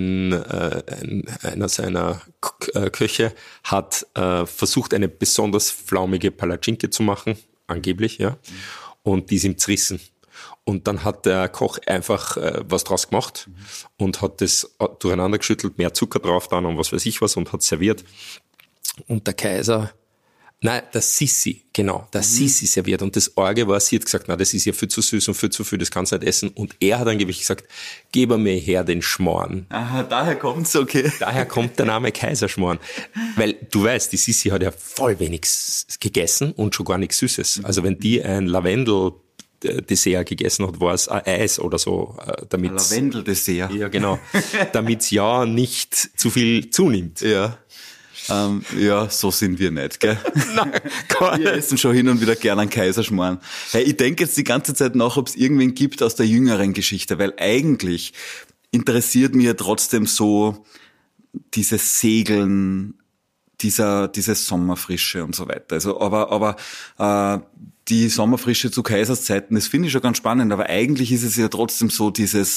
einer seiner Köche hat versucht, eine besonders flaumige Palatschinke zu machen, angeblich, ja, und die ist ihm zerrissen. Und dann hat der Koch einfach was draus gemacht und hat das durcheinander geschüttelt, mehr Zucker drauf dann und was weiß ich was und hat serviert. Und der Kaiser, der Sissi serviert. Und das Orge war, sie hat gesagt, das ist ja viel zu süß und viel zu viel, das kannst du nicht essen. Und er hat angeblich gesagt, gib mir her den Schmarrn. Aha, daher kommt's, okay. Daher kommt der Name Kaiserschmarrn. Weil du weißt, die Sissi hat ja voll wenig gegessen und schon gar nichts Süßes. Also wenn die ein Lavendel-Dessert gegessen hat, war es ein Eis oder so, damit Lavendel-Dessert. Ja, genau. Damit ja nicht zu viel zunimmt. Ja. Ja, so sind wir nicht, gell? Nein, gar Wir nicht. essen schon hin und wieder gerne einen Kaiserschmarrn. Hey, ich denke jetzt die ganze Zeit nach, ob es irgendwen gibt aus der jüngeren Geschichte, weil eigentlich interessiert mich ja trotzdem so dieses Segeln, diese Sommerfrische und so weiter. Also, aber die Sommerfrische zu Kaiserszeiten, das finde ich schon ganz spannend, aber eigentlich ist es ja trotzdem so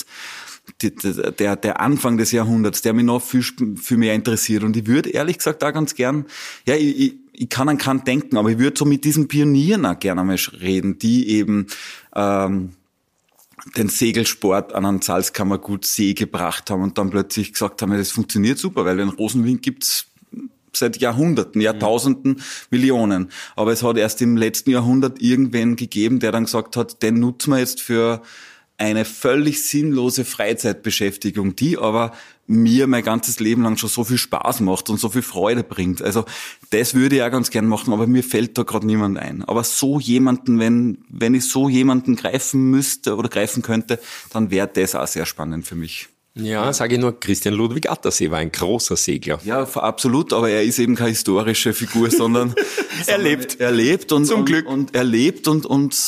der Anfang des Jahrhunderts, der mich noch viel mehr interessiert. Und ich würde ehrlich gesagt auch ganz gern, ja, ich kann an Kant denken, aber ich würde so mit diesen Pionieren auch gerne einmal reden, die eben den Segelsport an einen Salzkammergutsee gebracht haben und dann plötzlich gesagt haben, ja, das funktioniert super, weil den Rosenwind gibt's seit Jahrhunderten, Jahrtausenden, Millionen. Aber es hat erst im letzten Jahrhundert irgendwen gegeben, der dann gesagt hat, den nutzen wir jetzt für eine völlig sinnlose Freizeitbeschäftigung, die aber mir mein ganzes Leben lang schon so viel Spaß macht und so viel Freude bringt. Also das würde ich auch ganz gern machen, aber mir fällt da gerade niemand ein. Aber so jemanden, wenn ich so jemanden greifen müsste oder greifen könnte, dann wäre das auch sehr spannend für mich. Ja, sage ich nur, Christian Ludwig Attersee war ein großer Segler. Ja, absolut, aber er ist eben keine historische Figur, sondern Er lebt. Er lebt und Zum Glück. Und er lebt und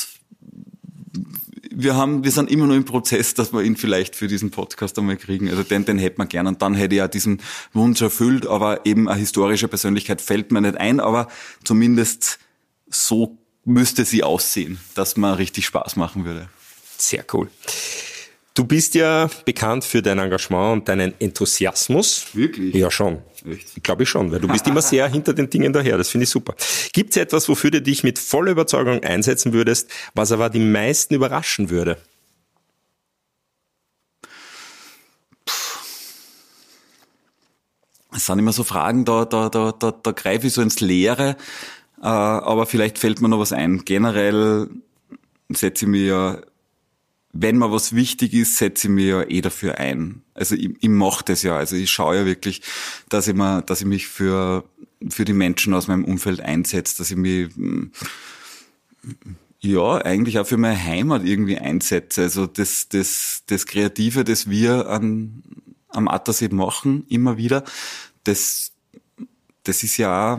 wir sind immer noch im Prozess, dass wir ihn vielleicht für diesen Podcast einmal kriegen. Also den hätten wir gern und dann hätte ich ja diesen Wunsch erfüllt, aber eben eine historische Persönlichkeit fällt mir nicht ein, aber zumindest so müsste sie aussehen, dass man richtig Spaß machen würde. Sehr cool. Du bist ja bekannt für dein Engagement und deinen Enthusiasmus. Wirklich? Ja, schon. Echt? Glaube ich schon, weil du bist immer sehr hinter den Dingen daher. Das finde ich super. Gibt es etwas, wofür du dich mit voller Überzeugung einsetzen würdest, was aber die meisten überraschen würde? Es sind immer so Fragen, da greife ich so ins Leere, aber vielleicht fällt mir noch was ein. Generell setze ich mir ja, wenn mir was wichtig ist, setze ich mir ja dafür ein. Also ich mache das ja. Also ich schaue ja wirklich, dass ich mich für die Menschen aus meinem Umfeld einsetze, dass ich mich ja eigentlich auch für meine Heimat irgendwie einsetze. Also das Kreative, das wir an am Attersee machen, immer wieder, das ist ja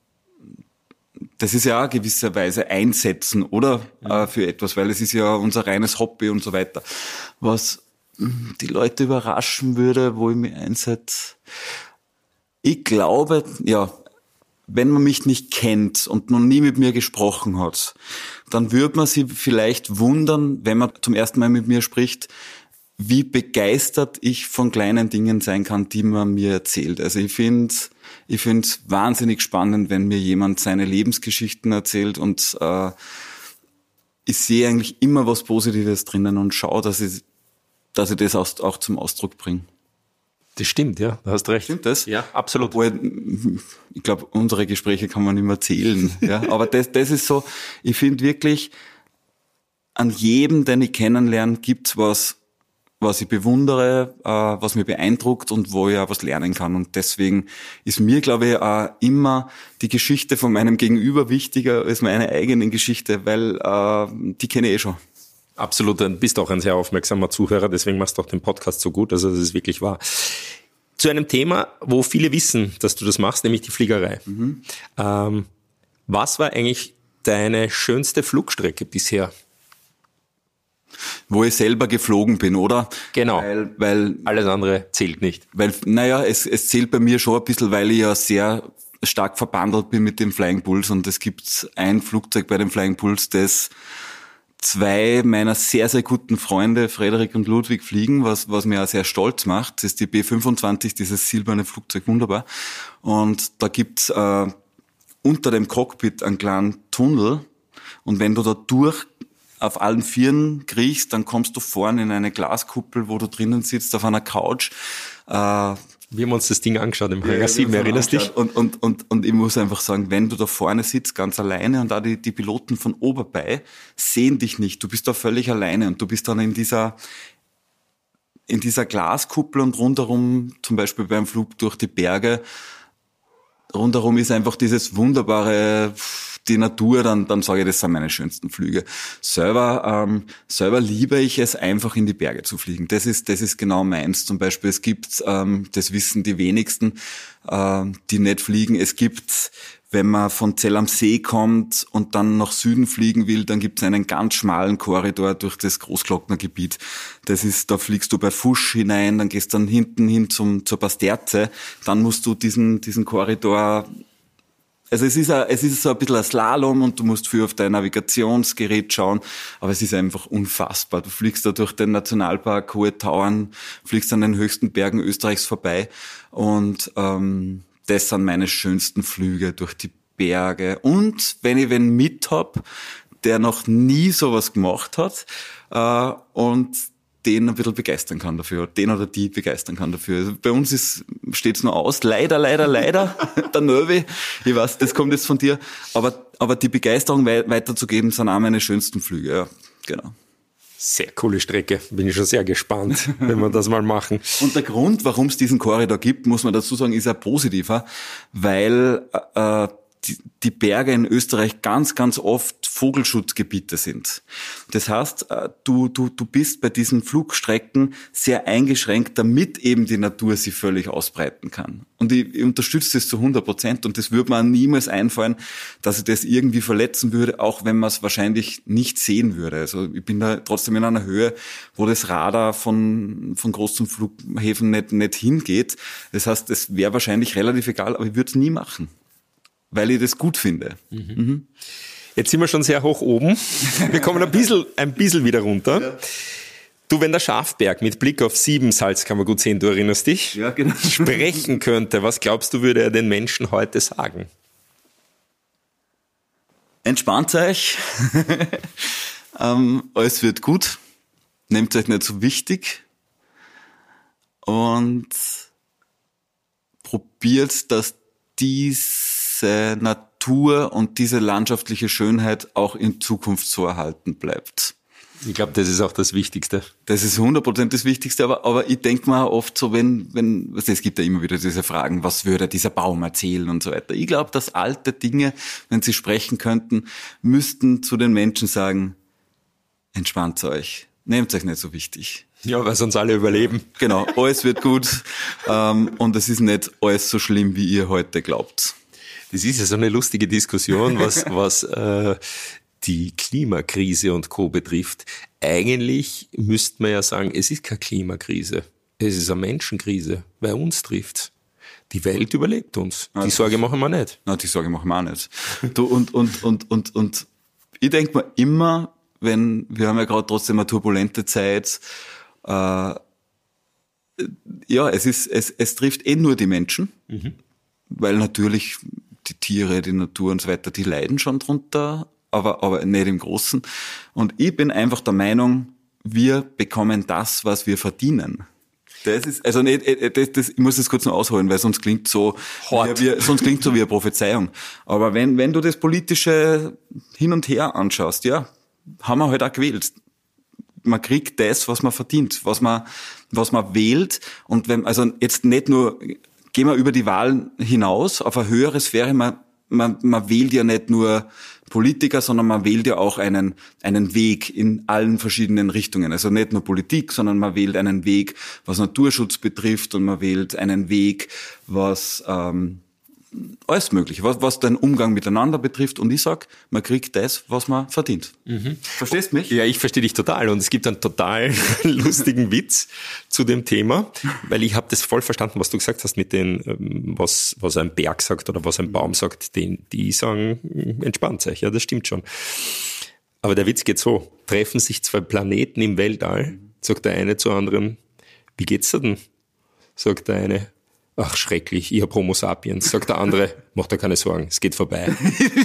auch gewisserweise einsetzen, oder? Für etwas, weil es ist ja unser reines Hobby und so weiter. Was die Leute überraschen würde, wo ich mich einsetze. Ich glaube, ja, wenn man mich nicht kennt und noch nie mit mir gesprochen hat, dann würde man sich vielleicht wundern, wenn man zum ersten Mal mit mir spricht, wie begeistert ich von kleinen Dingen sein kann, die man mir erzählt. Also ich finde es wahnsinnig spannend, wenn mir jemand seine Lebensgeschichten erzählt, und ich sehe eigentlich immer was Positives drinnen und schaue, dass ich das auch zum Ausdruck bringe. Das stimmt, ja, du hast recht. Stimmt das? Ja, absolut. Obwohl, ich glaube, unsere Gespräche kann man nicht mehr zählen. Ja? Aber das ist so, ich finde wirklich, an jedem, den ich kennenlerne, gibt's was ich bewundere, was mich beeindruckt und wo ich auch was lernen kann. Und deswegen ist mir, glaube ich, auch immer die Geschichte von meinem Gegenüber wichtiger als meine eigene Geschichte, weil die kenne ich eh schon. Absolut, du bist auch ein sehr aufmerksamer Zuhörer, deswegen machst du auch den Podcast so gut, also das ist wirklich wahr. Zu einem Thema, wo viele wissen, dass du das machst, nämlich die Fliegerei. Was war eigentlich deine schönste Flugstrecke bisher? Wo ich selber geflogen bin, oder? Genau, weil alles andere zählt nicht. Es zählt bei mir schon ein bisschen, weil ich ja sehr stark verbandelt bin mit dem Flying Bulls, und es gibt ein Flugzeug bei den Flying Bulls, das zwei meiner sehr, sehr guten Freunde, Frederik und Ludwig, fliegen, was mir auch sehr stolz macht. Das ist die B-25, dieses silberne Flugzeug, wunderbar. Und da gibt's unter dem Cockpit einen kleinen Tunnel, und wenn du da durch auf allen Vieren kriechst, dann kommst du vorne in eine Glaskuppel, wo du drinnen sitzt auf einer Couch. Wir haben uns das Ding angeschaut im Hangar 7, erinnerst dich? Und ich muss einfach sagen, wenn du da vorne sitzt, ganz alleine, und da die Piloten von oberbei sehen dich nicht, du bist da völlig alleine, und du bist dann in dieser Glaskuppel, und rundherum, zum Beispiel beim Flug durch die Berge, rundherum ist einfach dieses wunderbare, die Natur, dann sage ich, das sind meine schönsten Flüge. Selber liebe ich es, einfach in die Berge zu fliegen. Das ist genau meins. Zum Beispiel, es gibt, das wissen die wenigsten, die nicht fliegen, es gibt, wenn man von Zell am See kommt und dann nach Süden fliegen will, dann gibt es einen ganz schmalen Korridor durch das Großglocknergebiet. Da fliegst du bei Fusch hinein, dann gehst dann hinten hin zur Pasterze, dann musst du diesen Korridor. Also es ist so ein bisschen ein Slalom, und du musst viel auf dein Navigationsgerät schauen, aber es ist einfach unfassbar. Du fliegst da durch den Nationalpark Hohe Tauern, fliegst an den höchsten Bergen Österreichs vorbei, und das sind meine schönsten Flüge durch die Berge. Und wenn ich wen mit hab, der noch nie sowas gemacht hat, und den ein bisschen begeistern kann dafür, den oder die begeistern kann dafür. Also bei uns steht's nur aus, leider, der Nöwe, ich weiß, das kommt jetzt von dir, aber die Begeisterung weiterzugeben, sind auch meine schönsten Flüge, ja, genau. Sehr coole Strecke, bin ich schon sehr gespannt, wenn wir das mal machen. Und der Grund, warum es diesen Korridor gibt, muss man dazu sagen, ist ein positiver, weil die Berge in Österreich ganz, ganz oft Vogelschutzgebiete sind. Das heißt, du bist bei diesen Flugstrecken sehr eingeschränkt, damit eben die Natur sich völlig ausbreiten kann. Und ich unterstütze das zu 100%, und das würde mir niemals einfallen, dass ich das irgendwie verletzen würde, auch wenn man es wahrscheinlich nicht sehen würde. Also ich bin da trotzdem in einer Höhe, wo das Radar von Groß- zum Flughäfen nicht hingeht. Das heißt, es wäre wahrscheinlich relativ egal, aber ich würde es nie machen, weil ich das gut finde. Mhm. Jetzt sind wir schon sehr hoch oben. Wir kommen ein bisschen wieder runter. Ja. Du, wenn der Schafberg mit Blick auf Siebensalz, kann man gut sehen, du erinnerst dich, ja, genau, sprechen könnte, was glaubst du, würde er den Menschen heute sagen? Entspannt euch. Alles wird gut. Nehmt euch nicht so wichtig. Und probiert, dass diese Natur und diese landschaftliche Schönheit auch in Zukunft so erhalten bleibt. Ich glaube, das ist auch das Wichtigste. Das ist 100% das Wichtigste, aber ich denke mir oft so, wenn es gibt ja immer wieder diese Fragen, was würde dieser Baum erzählen und so weiter. Ich glaube, dass alte Dinge, wenn sie sprechen könnten, müssten zu den Menschen sagen, entspannt euch, nehmt euch nicht so wichtig. Ja, weil sonst alle überleben. Genau, alles wird gut und es ist nicht alles so schlimm, wie ihr heute glaubt. Das ist ja so eine lustige Diskussion, was die Klimakrise und Co. betrifft. Eigentlich müsste man ja sagen, es ist keine Klimakrise. Es ist eine Menschenkrise, weil uns trifft. Die Welt überlebt uns. Die Sorge machen wir nicht. Nein, die Sorge machen wir auch nicht. Du, und ich denke mir immer, wir haben ja gerade trotzdem eine turbulente Zeit, ja, es trifft nur die Menschen, weil natürlich die Tiere, die Natur und so weiter, die leiden schon drunter, aber nicht im Großen. Und ich bin einfach der Meinung, wir bekommen das, was wir verdienen. Das ist, also nicht, ich muss das kurz noch ausholen, weil sonst klingt so, sonst klingt so wie eine Prophezeiung. Aber wenn du das politische Hin und Her anschaust, ja, haben wir halt auch gewählt. Man kriegt das, was man verdient, was man wählt. Und wenn, also jetzt nicht nur, gehen wir über die Wahlen hinaus auf eine höhere Sphäre, man wählt ja nicht nur Politiker, sondern man wählt ja auch einen Weg in allen verschiedenen Richtungen. Also nicht nur Politik, sondern man wählt einen Weg, was Naturschutz betrifft, und man wählt einen Weg, was alles Mögliche, was den Umgang miteinander betrifft. Und ich sag, man kriegt das, was man verdient. Verstehst du mich? Ja, ich verstehe dich total. Und es gibt einen total lustigen Witz zu dem Thema, weil ich habe das voll verstanden, was du gesagt hast mit den, was ein Berg sagt oder was ein Baum sagt, die sagen, entspannt euch. Ja, das stimmt schon. Aber der Witz geht so: Treffen sich zwei Planeten im Weltall, sagt der eine zur anderen, wie geht's dir denn? Sagt der eine, ach, schrecklich, ich hab Homo sapiens. Sagt der andere, mach dir keine Sorgen, es geht vorbei.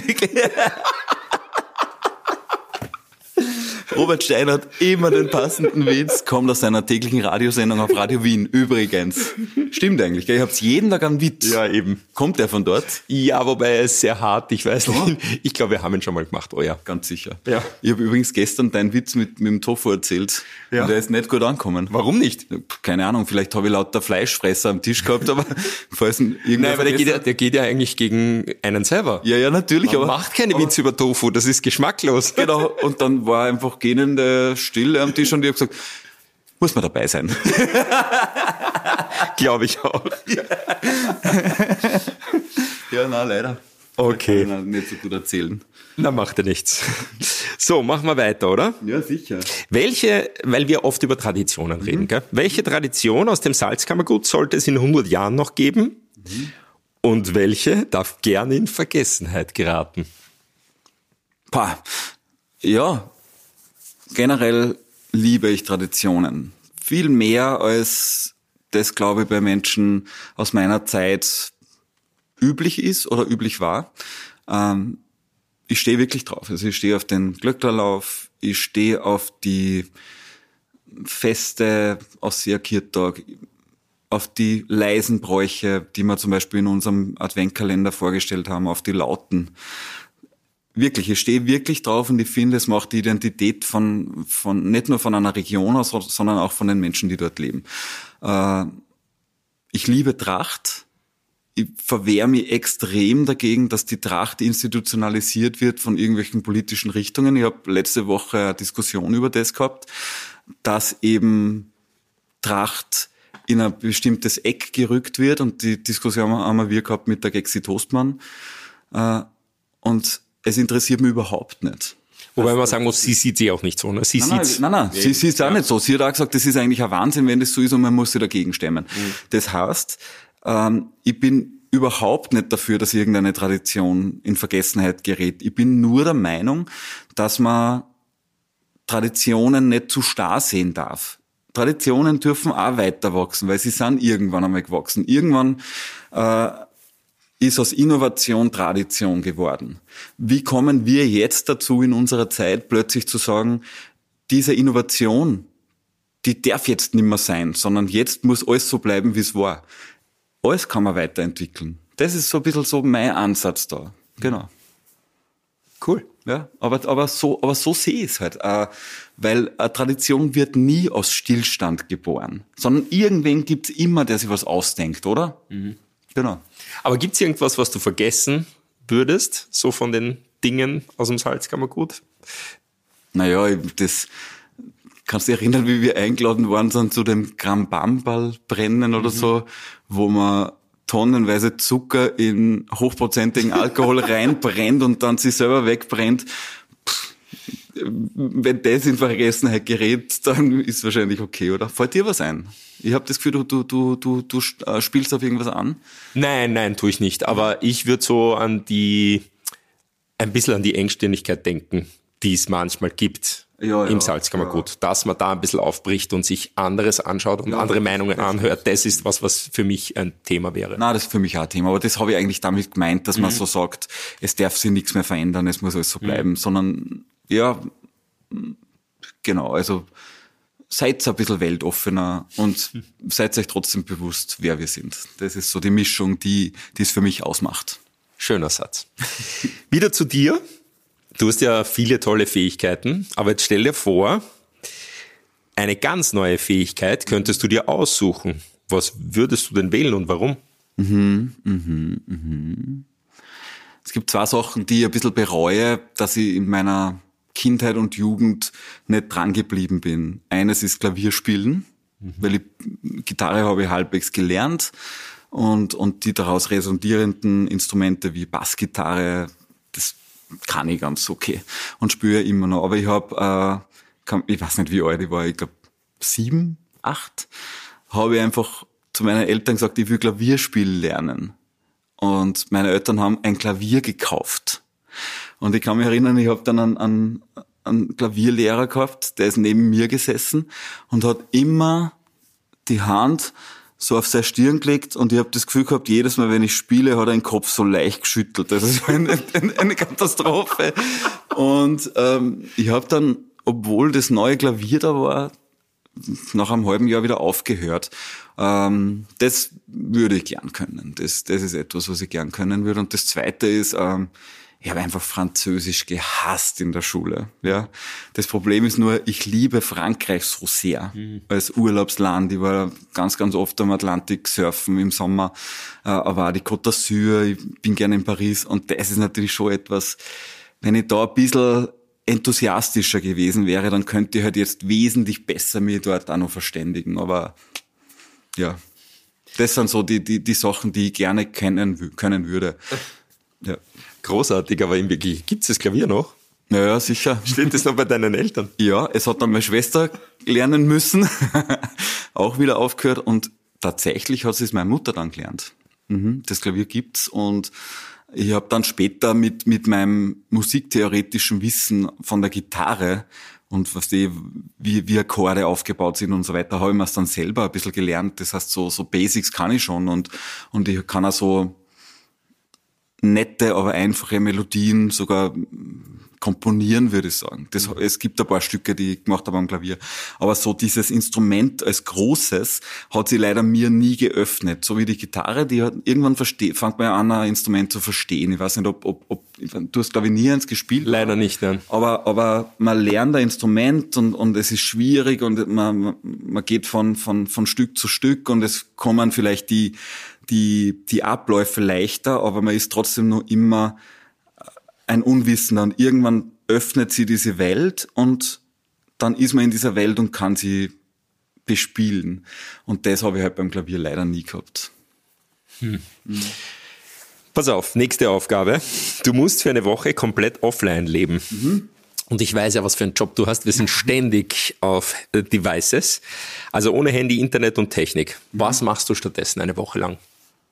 Robert Stein hat immer den passenden Witz, kommt aus seiner täglichen Radiosendung auf Radio Wien, übrigens. Stimmt eigentlich, gell? Ihr habt jeden Tag einen Witz. Ja, eben. Kommt der von dort? Ja, wobei er ist sehr hart, ich weiß nicht. Ich glaube, wir haben ihn schon mal gemacht, oh ja. Ganz sicher. Ja. Ich habe übrigens gestern deinen Witz mit dem Tofu erzählt. Ja. Und der ist nicht gut angekommen. Warum nicht? Keine Ahnung, vielleicht habe ich lauter Fleischfresser am Tisch gehabt, aber falls Nein, aber der geht ja eigentlich gegen einen selber. Ja, natürlich. Man macht keine Witze über Tofu, das ist geschmacklos. Genau, und dann war einfach gähnende Stille am Tisch und ich habe gesagt, muss man dabei sein. Glaube ich auch. Ja, na leider. Okay. Kann ich nicht so gut erzählen. Na, macht ja nichts. So, machen wir weiter, oder? Ja, sicher. Weil wir oft über Traditionen reden, gell? Welche Tradition aus dem Salzkammergut sollte es in 100 Jahren noch geben? Und welche darf gerne in Vergessenheit geraten? Ja, generell liebe ich Traditionen. Viel mehr als das, glaube ich, bei Menschen aus meiner Zeit üblich ist oder üblich war. Ich stehe wirklich drauf. Also ich stehe auf den Glöcklerlauf, ich stehe auf die Feste aus Seerkirtag, auf die leisen Bräuche, die wir zum Beispiel in unserem Adventkalender vorgestellt haben, auf die lauten. Wirklich, ich stehe wirklich drauf und ich finde, es macht die Identität von nicht nur von einer Region aus, sondern auch von den Menschen, die dort leben. Ich liebe Tracht. Ich verwehre mich extrem dagegen, dass die Tracht institutionalisiert wird von irgendwelchen politischen Richtungen. Ich habe letzte Woche eine Diskussion über das gehabt, dass eben Tracht in ein bestimmtes Eck gerückt wird, und die Diskussion haben wir gehabt mit der Gexi Toastmann. Und es interessiert mich überhaupt nicht. Wobei man sagen muss, sie sieht sie auch nicht so. Ne? Sie sieht es auch nicht so. Sie hat auch gesagt, das ist eigentlich ein Wahnsinn, wenn das so ist, und man muss sich dagegen stemmen. Das heißt, ich bin überhaupt nicht dafür, dass irgendeine Tradition in Vergessenheit gerät. Ich bin nur der Meinung, dass man Traditionen nicht zu starr sehen darf. Traditionen dürfen auch weiter wachsen, weil sie sind irgendwann einmal gewachsen. Irgendwann ist aus Innovation Tradition geworden. Wie kommen wir jetzt dazu, in unserer Zeit plötzlich zu sagen, diese Innovation, die darf jetzt nicht mehr sein, sondern jetzt muss alles so bleiben, wie es war. Alles kann man weiterentwickeln. Das ist so ein bisschen so mein Ansatz da. Genau. Cool. Ja, aber so sehe ich es halt. Weil eine Tradition wird nie aus Stillstand geboren, sondern irgendwen gibt's immer, der sich was ausdenkt, oder? Genau. Aber gibt's irgendwas, was du vergessen würdest, so von den Dingen aus dem Salzkammergut? Naja, das kannst du dich erinnern, wie wir eingeladen worden sind zu dem Grambambal-Brennen oder so, wo man tonnenweise Zucker in hochprozentigen Alkohol reinbrennt und dann sich selber wegbrennt. Wenn das in Vergessenheit gerät, dann ist wahrscheinlich okay, oder? Fällt dir was ein? Ich habe das Gefühl, du spielst auf irgendwas an. Nein, tue ich nicht. Aber ich würde so ein bisschen an die Engstirnigkeit denken, die es manchmal gibt im Salzkammergut. Dass man da ein bisschen aufbricht und sich anderes anschaut und andere Meinungen anhört. Das ist was für mich ein Thema wäre. Na, das ist für mich auch ein Thema. Aber das habe ich eigentlich damit gemeint, dass man so sagt, es darf sich nichts mehr verändern, es muss alles so bleiben. Sondern, ja, genau, also seid ein bisschen weltoffener und seid euch trotzdem bewusst, wer wir sind. Das ist so die Mischung, die es für mich ausmacht. Schöner Satz. Wieder zu dir. Du hast ja viele tolle Fähigkeiten, aber jetzt stell dir vor, eine ganz neue Fähigkeit könntest du dir aussuchen. Was würdest du denn wählen und warum? Es gibt zwei Sachen, die ich ein bisschen bereue, dass ich in meiner Kindheit und Jugend nicht dran geblieben bin. Eines ist Klavierspielen, weil Gitarre habe ich halbwegs gelernt und die daraus resultierenden Instrumente wie Bassgitarre, das kann ich ganz okay und spiele immer noch. Aber ich habe, ich weiß nicht wie alt ich war, ich glaube 7, 8, habe ich einfach zu meinen Eltern gesagt, ich will Klavierspiel lernen. Und meine Eltern haben ein Klavier gekauft. Und ich kann mich erinnern, ich habe dann einen Klavierlehrer gehabt, der ist neben mir gesessen und hat immer die Hand so auf seine Stirn gelegt und ich habe das Gefühl gehabt, jedes Mal, wenn ich spiele, hat er den Kopf so leicht geschüttelt. Das war eine Katastrophe. Und ich habe dann, obwohl das neue Klavier da war, nach einem halben Jahr wieder aufgehört. Das würde ich gern können. Das ist etwas, was ich gern können würde. Und das Zweite ist, ich habe einfach Französisch gehasst in der Schule. Ja, das Problem ist nur, ich liebe Frankreich so sehr als Urlaubsland. Ich war ganz, ganz oft am Atlantik surfen im Sommer, aber auch die Côte d'Azur. Ich bin gerne in Paris und das ist natürlich schon etwas, wenn ich da ein bisschen enthusiastischer gewesen wäre, dann könnte ich halt jetzt wesentlich besser mich dort auch noch verständigen. Aber ja, das sind so die Sachen, die ich gerne können würde. Ja. Großartig, aber wirklich, gibt's das Klavier noch? Ja, sicher. Steht das noch bei deinen Eltern? Ja, es hat dann meine Schwester lernen müssen, auch wieder aufgehört und tatsächlich hat es meine Mutter dann gelernt. Das Klavier gibt's und ich habe dann später mit meinem musiktheoretischen Wissen von der Gitarre und wie Akkorde aufgebaut sind und so weiter, habe ich mir es dann selber ein bisschen gelernt. Das heißt, so Basics kann ich schon und ich kann auch so nette, aber einfache Melodien sogar komponieren, würde ich sagen. Es gibt ein paar Stücke, die ich gemacht habe am Klavier. Aber so dieses Instrument als Großes hat sich leider mir nie geöffnet. So wie die Gitarre, die hat irgendwann fängt man an, ein Instrument zu verstehen. Ich weiß nicht, ob du hast, glaube ich, nie eins gespielt. Leider nicht, nein. Aber man lernt ein Instrument und es ist schwierig und man geht von Stück zu Stück und es kommen vielleicht die Abläufe leichter, aber man ist trotzdem noch immer ein Unwissender und irgendwann öffnet sie diese Welt und dann ist man in dieser Welt und kann sie bespielen. Und das habe ich halt beim Klavier leider nie gehabt. Pass auf, nächste Aufgabe. Du musst für eine Woche komplett offline leben. Und ich weiß ja, was für einen Job du hast. Wir sind ständig auf Devices, also ohne Handy, Internet und Technik. Was machst du stattdessen eine Woche lang?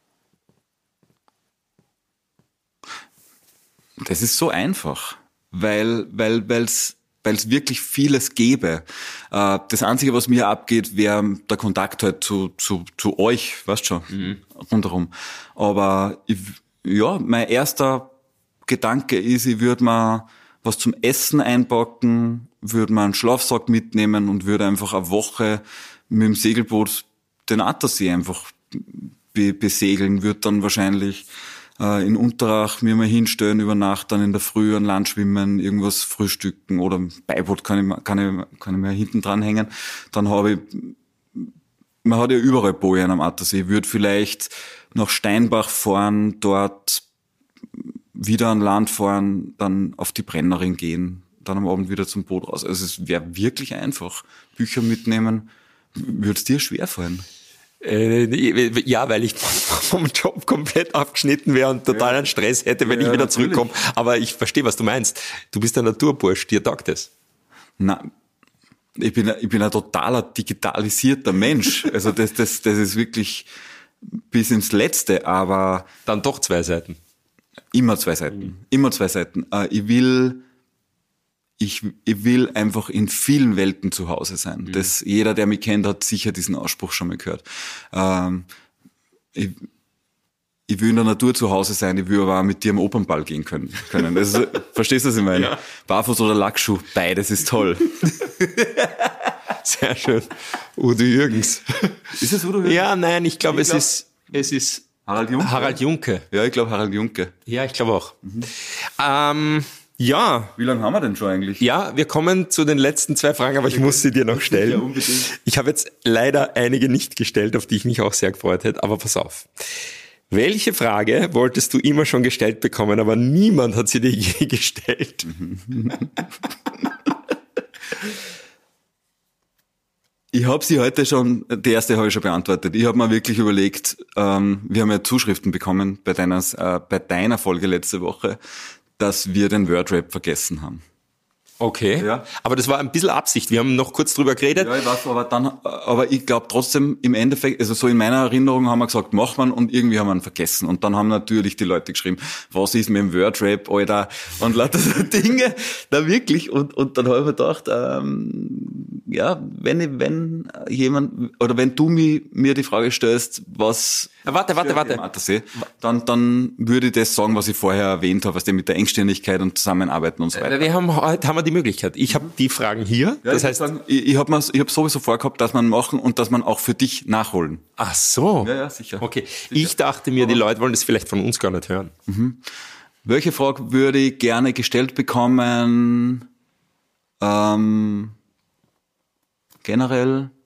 Das ist so einfach, weil es wirklich vieles gäbe. Das Einzige, was mir abgeht, wäre der Kontakt halt zu euch, weißt schon, rundherum. Aber mein erster Gedanke ist, ich würde mal was zum Essen einpacken, würde mal einen Schlafsack mitnehmen und würde einfach eine Woche mit dem Segelboot den Attersee einfach besegeln, würde dann wahrscheinlich in Unterach mir mal hinstellen, über Nacht, dann in der Früh an Land schwimmen, irgendwas frühstücken oder ein Beiboot kann ich mir hinten dran hängen. Dann man hat ja überall Bojen am Attersee. Ich würde vielleicht nach Steinbach fahren, dort wieder an Land fahren, dann auf die Brennerin gehen. dann am Abend wieder zum Boot raus. Also es wäre wirklich einfach. Bücher mitnehmen, würde es dir schwerfallen? Ja, weil ich vom Job komplett abgeschnitten wäre und totalen Stress hätte, wenn ich wieder zurückkomme. Aber ich verstehe, was du meinst. Du bist ein Naturbursch, dir taugt es. Na, ich bin ein totaler digitalisierter Mensch. Also das ist wirklich bis ins Letzte, aber dann doch 2 Seiten. Immer 2 Seiten. Immer 2 Seiten. Ich will einfach in vielen Welten zu Hause sein. Das, jeder, der mich kennt, hat sicher diesen Ausspruch schon mal gehört. Ich will in der Natur zu Hause sein, ich will aber auch mit dir am Opernball gehen können. Also, verstehst du, was ich meine? Ja. Barfuß oder Lackschuh, beides ist toll. Sehr schön. Udo Jürgens. Ist es Udo Jürgens? Ja, nein, ich glaube, es ist Harald Junke. Ja, ich glaube Harald Junke. Ja, ich glaube auch. Ja. Wie lange haben wir denn schon eigentlich? Ja, wir kommen zu den letzten 2 Fragen, aber ich muss sie dir noch stellen. Ja, unbedingt. Ich habe jetzt leider einige nicht gestellt, auf die ich mich auch sehr gefreut hätte, aber pass auf. Welche Frage wolltest du immer schon gestellt bekommen, aber niemand hat sie dir je gestellt? Ich habe sie heute schon, die erste habe ich schon beantwortet. Ich habe mir wirklich überlegt, wir haben ja Zuschriften bekommen bei deiner Folge letzte Woche, dass wir den Wordrap vergessen haben. Okay, ja. Aber das war ein bisschen Absicht. Wir haben noch kurz drüber geredet. Ja, ich weiß, aber ich glaube trotzdem im Endeffekt, also so in meiner Erinnerung haben wir gesagt, mach man, und irgendwie haben wir ihn vergessen. Und dann haben natürlich die Leute geschrieben, was ist mit dem Wordrap, Alter, und lauter so Dinge, da wirklich. Und dann habe ich mir gedacht, ja, wenn jemand, oder wenn du mir die Frage stellst, was... Warte. Dann würde ich das sagen, was ich vorher erwähnt habe, was dem mit der Engstirnigkeit und Zusammenarbeiten und so weiter. Heute haben wir die Möglichkeit. Ich habe die Fragen hier. Ja, das heißt, ich habe sowieso vorgehabt, dass man machen und dass man auch für dich nachholen. Ach so. Ja, sicher. Okay. Sicher. Ich dachte mir, die Leute wollen das vielleicht von uns gar nicht hören. Mhm. Welche Frage würde ich gerne gestellt bekommen? Generell,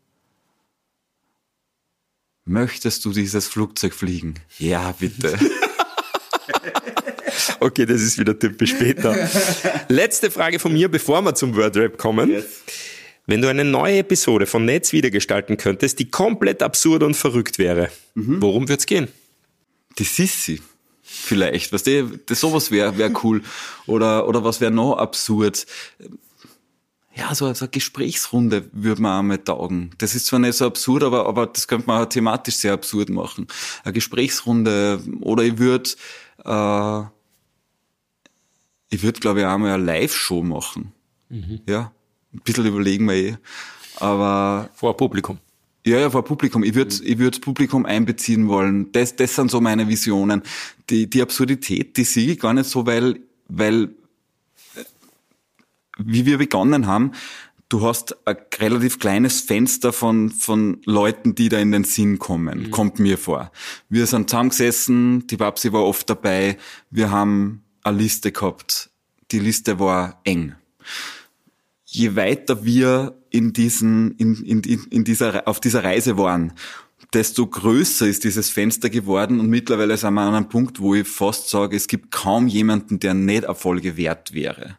möchtest du dieses Flugzeug fliegen? Ja, bitte. Okay, das ist wieder typisch später. Letzte Frage von mir, bevor wir zum Wordrap kommen. Yes. Wenn du eine neue Episode von Netz wiedergestalten könntest, die komplett absurd und verrückt wäre, worum wird's gehen? Die Sissi. Vielleicht, weißt du, sowas wäre cool. Oder was wäre noch absurd? Ja, so eine Gesprächsrunde würde man auch mal taugen. Das ist zwar nicht so absurd, aber das könnte man auch thematisch sehr absurd machen. Eine Gesprächsrunde, oder ich würde, glaube ich, auch mal eine Live-Show machen. Ja, ein bisschen überlegen wir aber... Vor Publikum. Ja, vor Publikum. Ich würde Publikum einbeziehen wollen. Das sind so meine Visionen. Die Absurdität, die sehe ich gar nicht so, weil wie wir begonnen haben, du hast ein relativ kleines Fenster von Leuten, die da in den Sinn kommen, kommt mir vor. Wir sind zusammengesessen, die Babsi war oft dabei, wir haben eine Liste gehabt, die Liste war eng. Je weiter wir auf dieser Reise waren, desto größer ist dieses Fenster geworden, und mittlerweile sind wir an einem Punkt, wo ich fast sage, es gibt kaum jemanden, der nicht Erfolge wert wäre.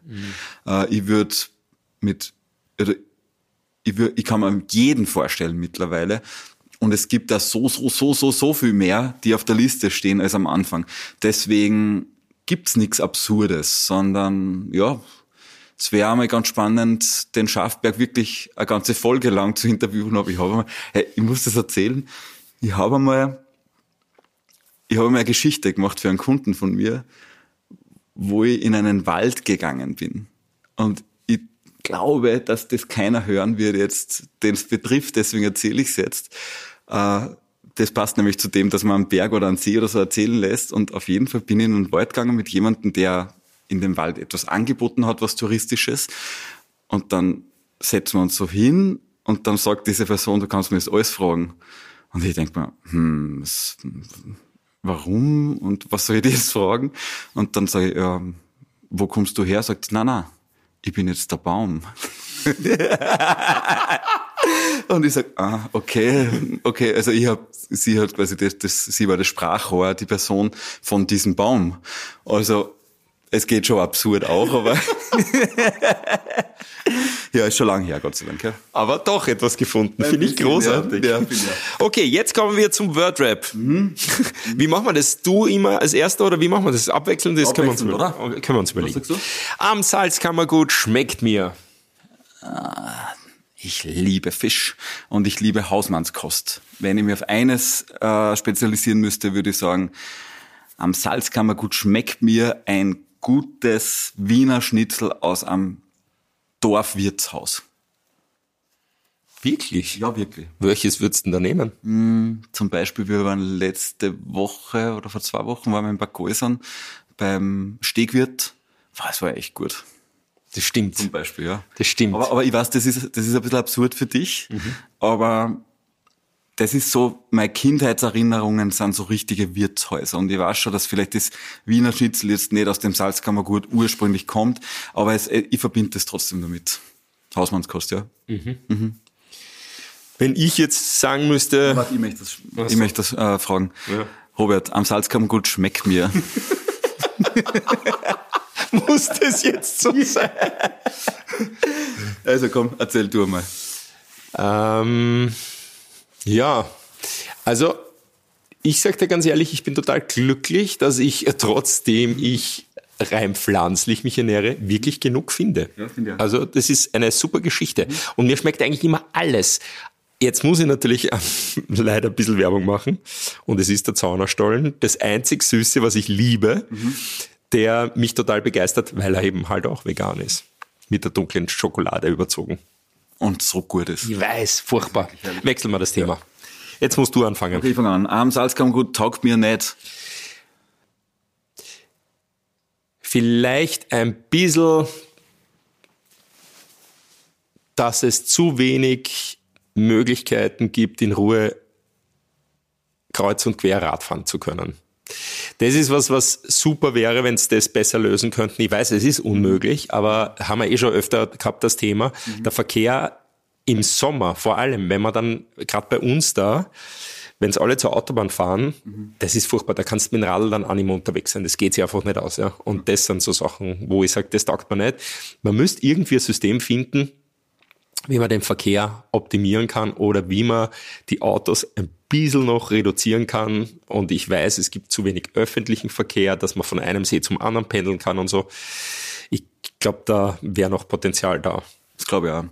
Ich kann mir jeden vorstellen mittlerweile, und es gibt da so viel mehr, die auf der Liste stehen als am Anfang. Deswegen gibt's nichts Absurdes, sondern ja, es wäre einmal ganz spannend, den Schafberg wirklich eine ganze Folge lang zu interviewen. Aber ich muss das erzählen, ich habe einmal eine Geschichte gemacht für einen Kunden von mir, wo ich in einen Wald gegangen bin. Und ich glaube, dass das keiner hören wird jetzt, den es betrifft, deswegen erzähle ich es jetzt. Das passt nämlich zu dem, dass man am Berg oder am See oder so erzählen lässt. Und auf jeden Fall bin ich in einen Wald gegangen mit jemandem, der in dem Wald etwas angeboten hat, was Touristisches. Und dann setzen wir uns so hin, und dann sagt diese Person, du kannst mir jetzt alles fragen. Und ich denke mir, warum und was soll ich dir jetzt fragen? Und dann sage ich, ja, wo kommst du her? Sagt sie, nein, ich bin jetzt der Baum. Und ich sag, okay, also sie hat quasi sie war das Sprachrohr, die Person von diesem Baum. Also Es geht schon absurd auch, aber ja, ist schon lange her, Gott sei Dank. Ja. Aber doch etwas gefunden. Finde ich großartig. Ja. Okay, jetzt kommen wir zum Wordrap. Wie machen wir das? Du immer als Erster oder wie machen wir das? Abwechselnd? Das können wir uns überlegen. Was sagst du? Am Salzkammergut schmeckt mir. Ich liebe Fisch und ich liebe Hausmannskost. Wenn ich mich auf eines spezialisieren müsste, würde ich sagen, am Salzkammergut schmeckt mir ein gutes Wiener Schnitzel aus einem Dorfwirtshaus. Wirklich? Ja, wirklich. Welches würdest du denn da nehmen? Zum Beispiel, wir waren letzte Woche oder vor 2 Wochen waren wir in Bad Gäusern beim Stegwirt. Das war echt gut. Das stimmt. Zum Beispiel, ja. Das stimmt. Aber ich weiß, das ist ein bisschen absurd für dich, aber das ist so, meine Kindheitserinnerungen sind so richtige Wirtshäuser und ich weiß schon, dass vielleicht das Wiener Schnitzel jetzt nicht aus dem Salzkammergut ursprünglich kommt, aber ich verbinde das trotzdem damit. Hausmannskost, ja. Wenn ich jetzt sagen müsste... Warte, ich möchte das fragen. Ja. Robert, am Salzkammergut schmeckt mir. Muss das jetzt so sein? Also komm, erzähl du mal. Ja, also ich sag dir ganz ehrlich, ich bin total glücklich, dass ich, trotzdem ich rein pflanzlich mich ernähre, wirklich genug finde. Ja, finde ich auch. Also das ist eine super Geschichte. Und mir schmeckt eigentlich immer alles. Jetzt muss ich natürlich leider ein bisschen Werbung machen. Und es ist der Zaunerstollen, das einzig Süße, was ich liebe, der mich total begeistert, weil er eben halt auch vegan ist. Mit der dunklen Schokolade überzogen. Und so gut ist. Ich weiß, furchtbar. Wechseln wir das Thema. Jetzt musst du anfangen. Okay, ich fange an. Am Salzkammergut taugt mir nicht. Vielleicht ein bisschen, dass es zu wenig Möglichkeiten gibt, in Ruhe kreuz und quer Radfahren zu können. Das ist was super wäre, wenn es das besser lösen könnten. Ich weiß, es ist unmöglich, aber haben wir schon öfter gehabt, das Thema. Der Verkehr im Sommer, vor allem, wenn man dann, gerade bei uns da, wenn es alle zur Autobahn fahren, das ist furchtbar. Da kannst du mit dem Radl dann auch nicht mehr unterwegs sein. Das geht sich einfach nicht aus. Ja. Und das sind so Sachen, wo ich sage, das taugt mir nicht. Man müsste irgendwie ein System finden, wie man den Verkehr optimieren kann oder wie man die Autos ein bisschen noch reduzieren kann. Und ich weiß, es gibt zu wenig öffentlichen Verkehr, dass man von einem See zum anderen pendeln kann und so. Ich glaube, da wäre noch Potenzial da. Das glaube ich auch.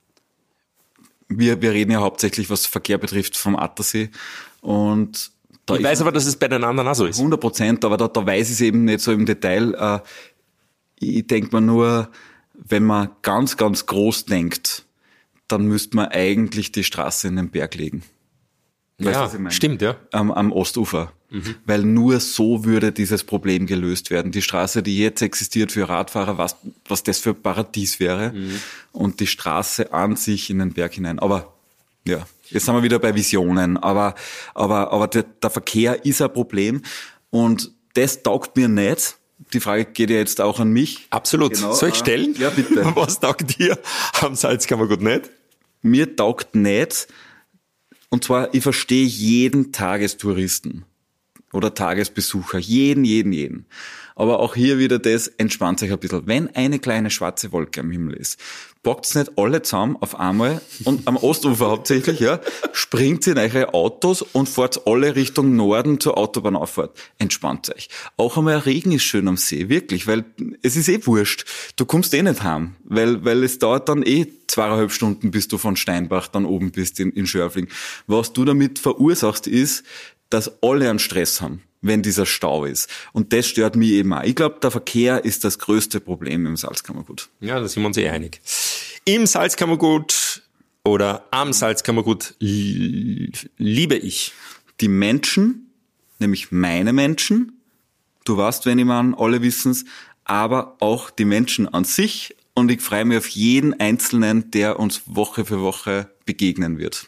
Wir reden ja hauptsächlich, was Verkehr betrifft, vom Attersee. Und da ich weiß aber, dass es bei den anderen auch so ist. 100%, aber da weiß ich es eben nicht so im Detail. Ich denke mir nur, wenn man ganz, ganz groß denkt, dann müsste man eigentlich die Straße in den Berg legen. Weißt du, was ich meine? Stimmt, ja. Am Ostufer. Weil nur so würde dieses Problem gelöst werden. Die Straße, die jetzt existiert für Radfahrer, was das für Paradies wäre. Und die Straße an sich in den Berg hinein. Aber ja, jetzt sind wir wieder bei Visionen. Aber der Verkehr ist ein Problem. Und das taugt mir nicht. Die Frage geht ja jetzt auch an mich. Absolut. Genau. Soll ich stellen? Ja, bitte. Was taugt dir am Salzkammergut nicht? Mir taugt nicht. Und zwar, ich verstehe jeden Tagestouristen oder Tagesbesucher. Jeden. Aber auch hier wieder das, entspannt sich ein bisschen. Wenn eine kleine schwarze Wolke am Himmel ist, packt's nicht alle zusammen auf einmal und am Ostufer hauptsächlich, ja, springt in eure Autos und fahrt alle Richtung Norden zur Autobahnauffahrt. Entspannt euch. Auch einmal Regen ist schön am See, wirklich, weil es ist wurscht. Du kommst nicht heim, weil es dauert dann 2,5 Stunden, bis du von Steinbach dann oben bist in Schörfling. Was du damit verursachst, ist, dass alle einen Stress haben, wenn dieser Stau ist. Und das stört mich eben auch. Ich glaube, der Verkehr ist das größte Problem im Salzkammergut. Ja, da sind wir uns einig. Im Salzkammergut oder am Salzkammergut liebe ich die Menschen, nämlich meine Menschen. Du weißt, wenn ich meine, alle wissen's, aber auch die Menschen an sich. Und ich freue mich auf jeden Einzelnen, der uns Woche für Woche begegnen wird.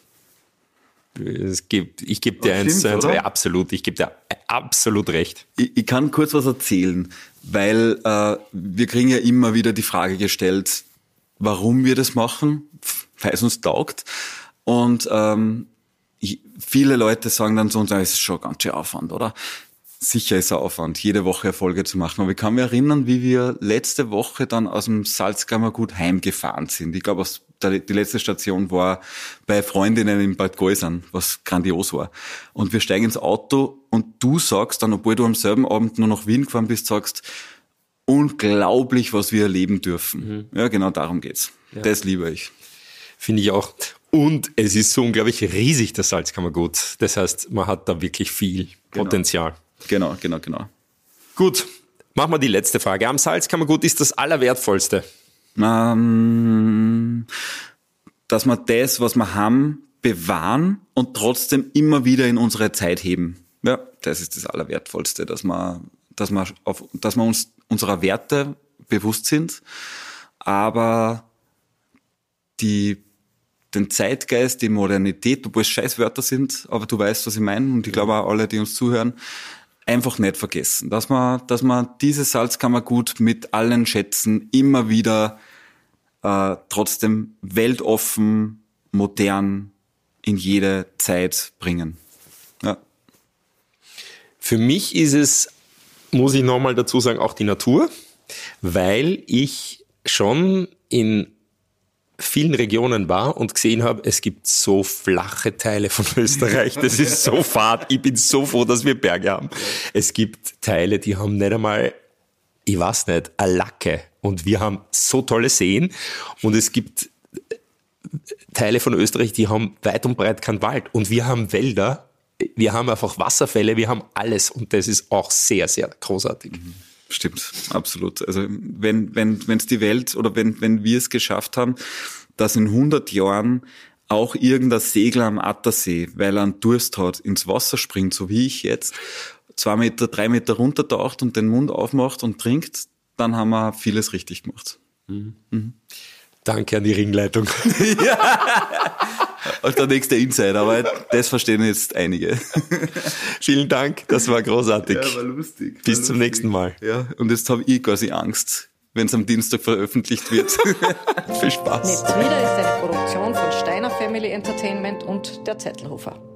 Ich gebe dir eins, ja, absolut, ich gebe dir absolut recht. Ich kann kurz was erzählen, weil wir kriegen ja immer wieder die Frage gestellt, warum wir das machen, weil es uns taugt. Und viele Leute sagen dann so, das ist schon ganz schön Aufwand, oder? sicher ist ein Aufwand, jede Woche eine Folge zu machen. Aber ich kann mich erinnern, wie wir letzte Woche dann aus dem Salzkammergut heimgefahren sind. Ich glaube, die letzte Station war bei Freundinnen in Bad Gäusern, was grandios war. Und wir steigen ins Auto und du sagst dann, obwohl du am selben Abend nur nach Wien gefahren bist, sagst, unglaublich, was wir erleben dürfen. Ja, genau darum geht's. Ja. Das liebe ich. Finde ich auch. Und es ist so unglaublich riesig, das Salzkammergut. Das heißt, man hat da wirklich viel Potenzial. Genau. Gut, machen wir die letzte Frage. Am Salzkammergut ist das Allerwertvollste? Dass wir das, was wir haben, bewahren und trotzdem immer wieder in unsere Zeit heben. Ja, das ist das Allerwertvollste, dass wir uns unserer Werte bewusst sind, aber den Zeitgeist, die Modernität, obwohl es Scheißwörter sind, aber du weißt, was ich meine, und ich glaube auch alle, die uns zuhören, einfach nicht vergessen. Dass man dieses Salzkammergut mit allen Schätzen immer wieder trotzdem weltoffen, modern in jede Zeit bringen. Ja. Für mich ist es, muss ich nochmal dazu sagen, auch die Natur, weil ich schon in vielen Regionen war und gesehen habe, es gibt so flache Teile von Österreich, das ist so fad, ich bin so froh, dass wir Berge haben. Es gibt Teile, die haben nicht einmal, ich weiß nicht, eine Lacke, und wir haben so tolle Seen, und es gibt Teile von Österreich, die haben weit und breit keinen Wald, und wir haben Wälder, wir haben einfach Wasserfälle, wir haben alles, und das ist auch sehr, sehr großartig. Stimmt, absolut. Also wenn's die Welt oder wenn wir es geschafft haben, dass in 100 Jahren auch irgendein Segler am Attersee, weil er einen Durst hat, ins Wasser springt, so wie ich jetzt, 2 Meter, 3 Meter runtertaucht und den Mund aufmacht und trinkt, dann haben wir vieles richtig gemacht. Danke an die Ringleitung. Und der nächste Insider, aber das verstehen jetzt einige. Vielen Dank, das war großartig. Ja, war lustig. Bis zum nächsten Mal. Ja, und jetzt habe ich quasi Angst, wenn es am Dienstag veröffentlicht wird. Viel Spaß. Netz wieder ist eine Produktion von Steiner Family Entertainment und der Zettelhofer.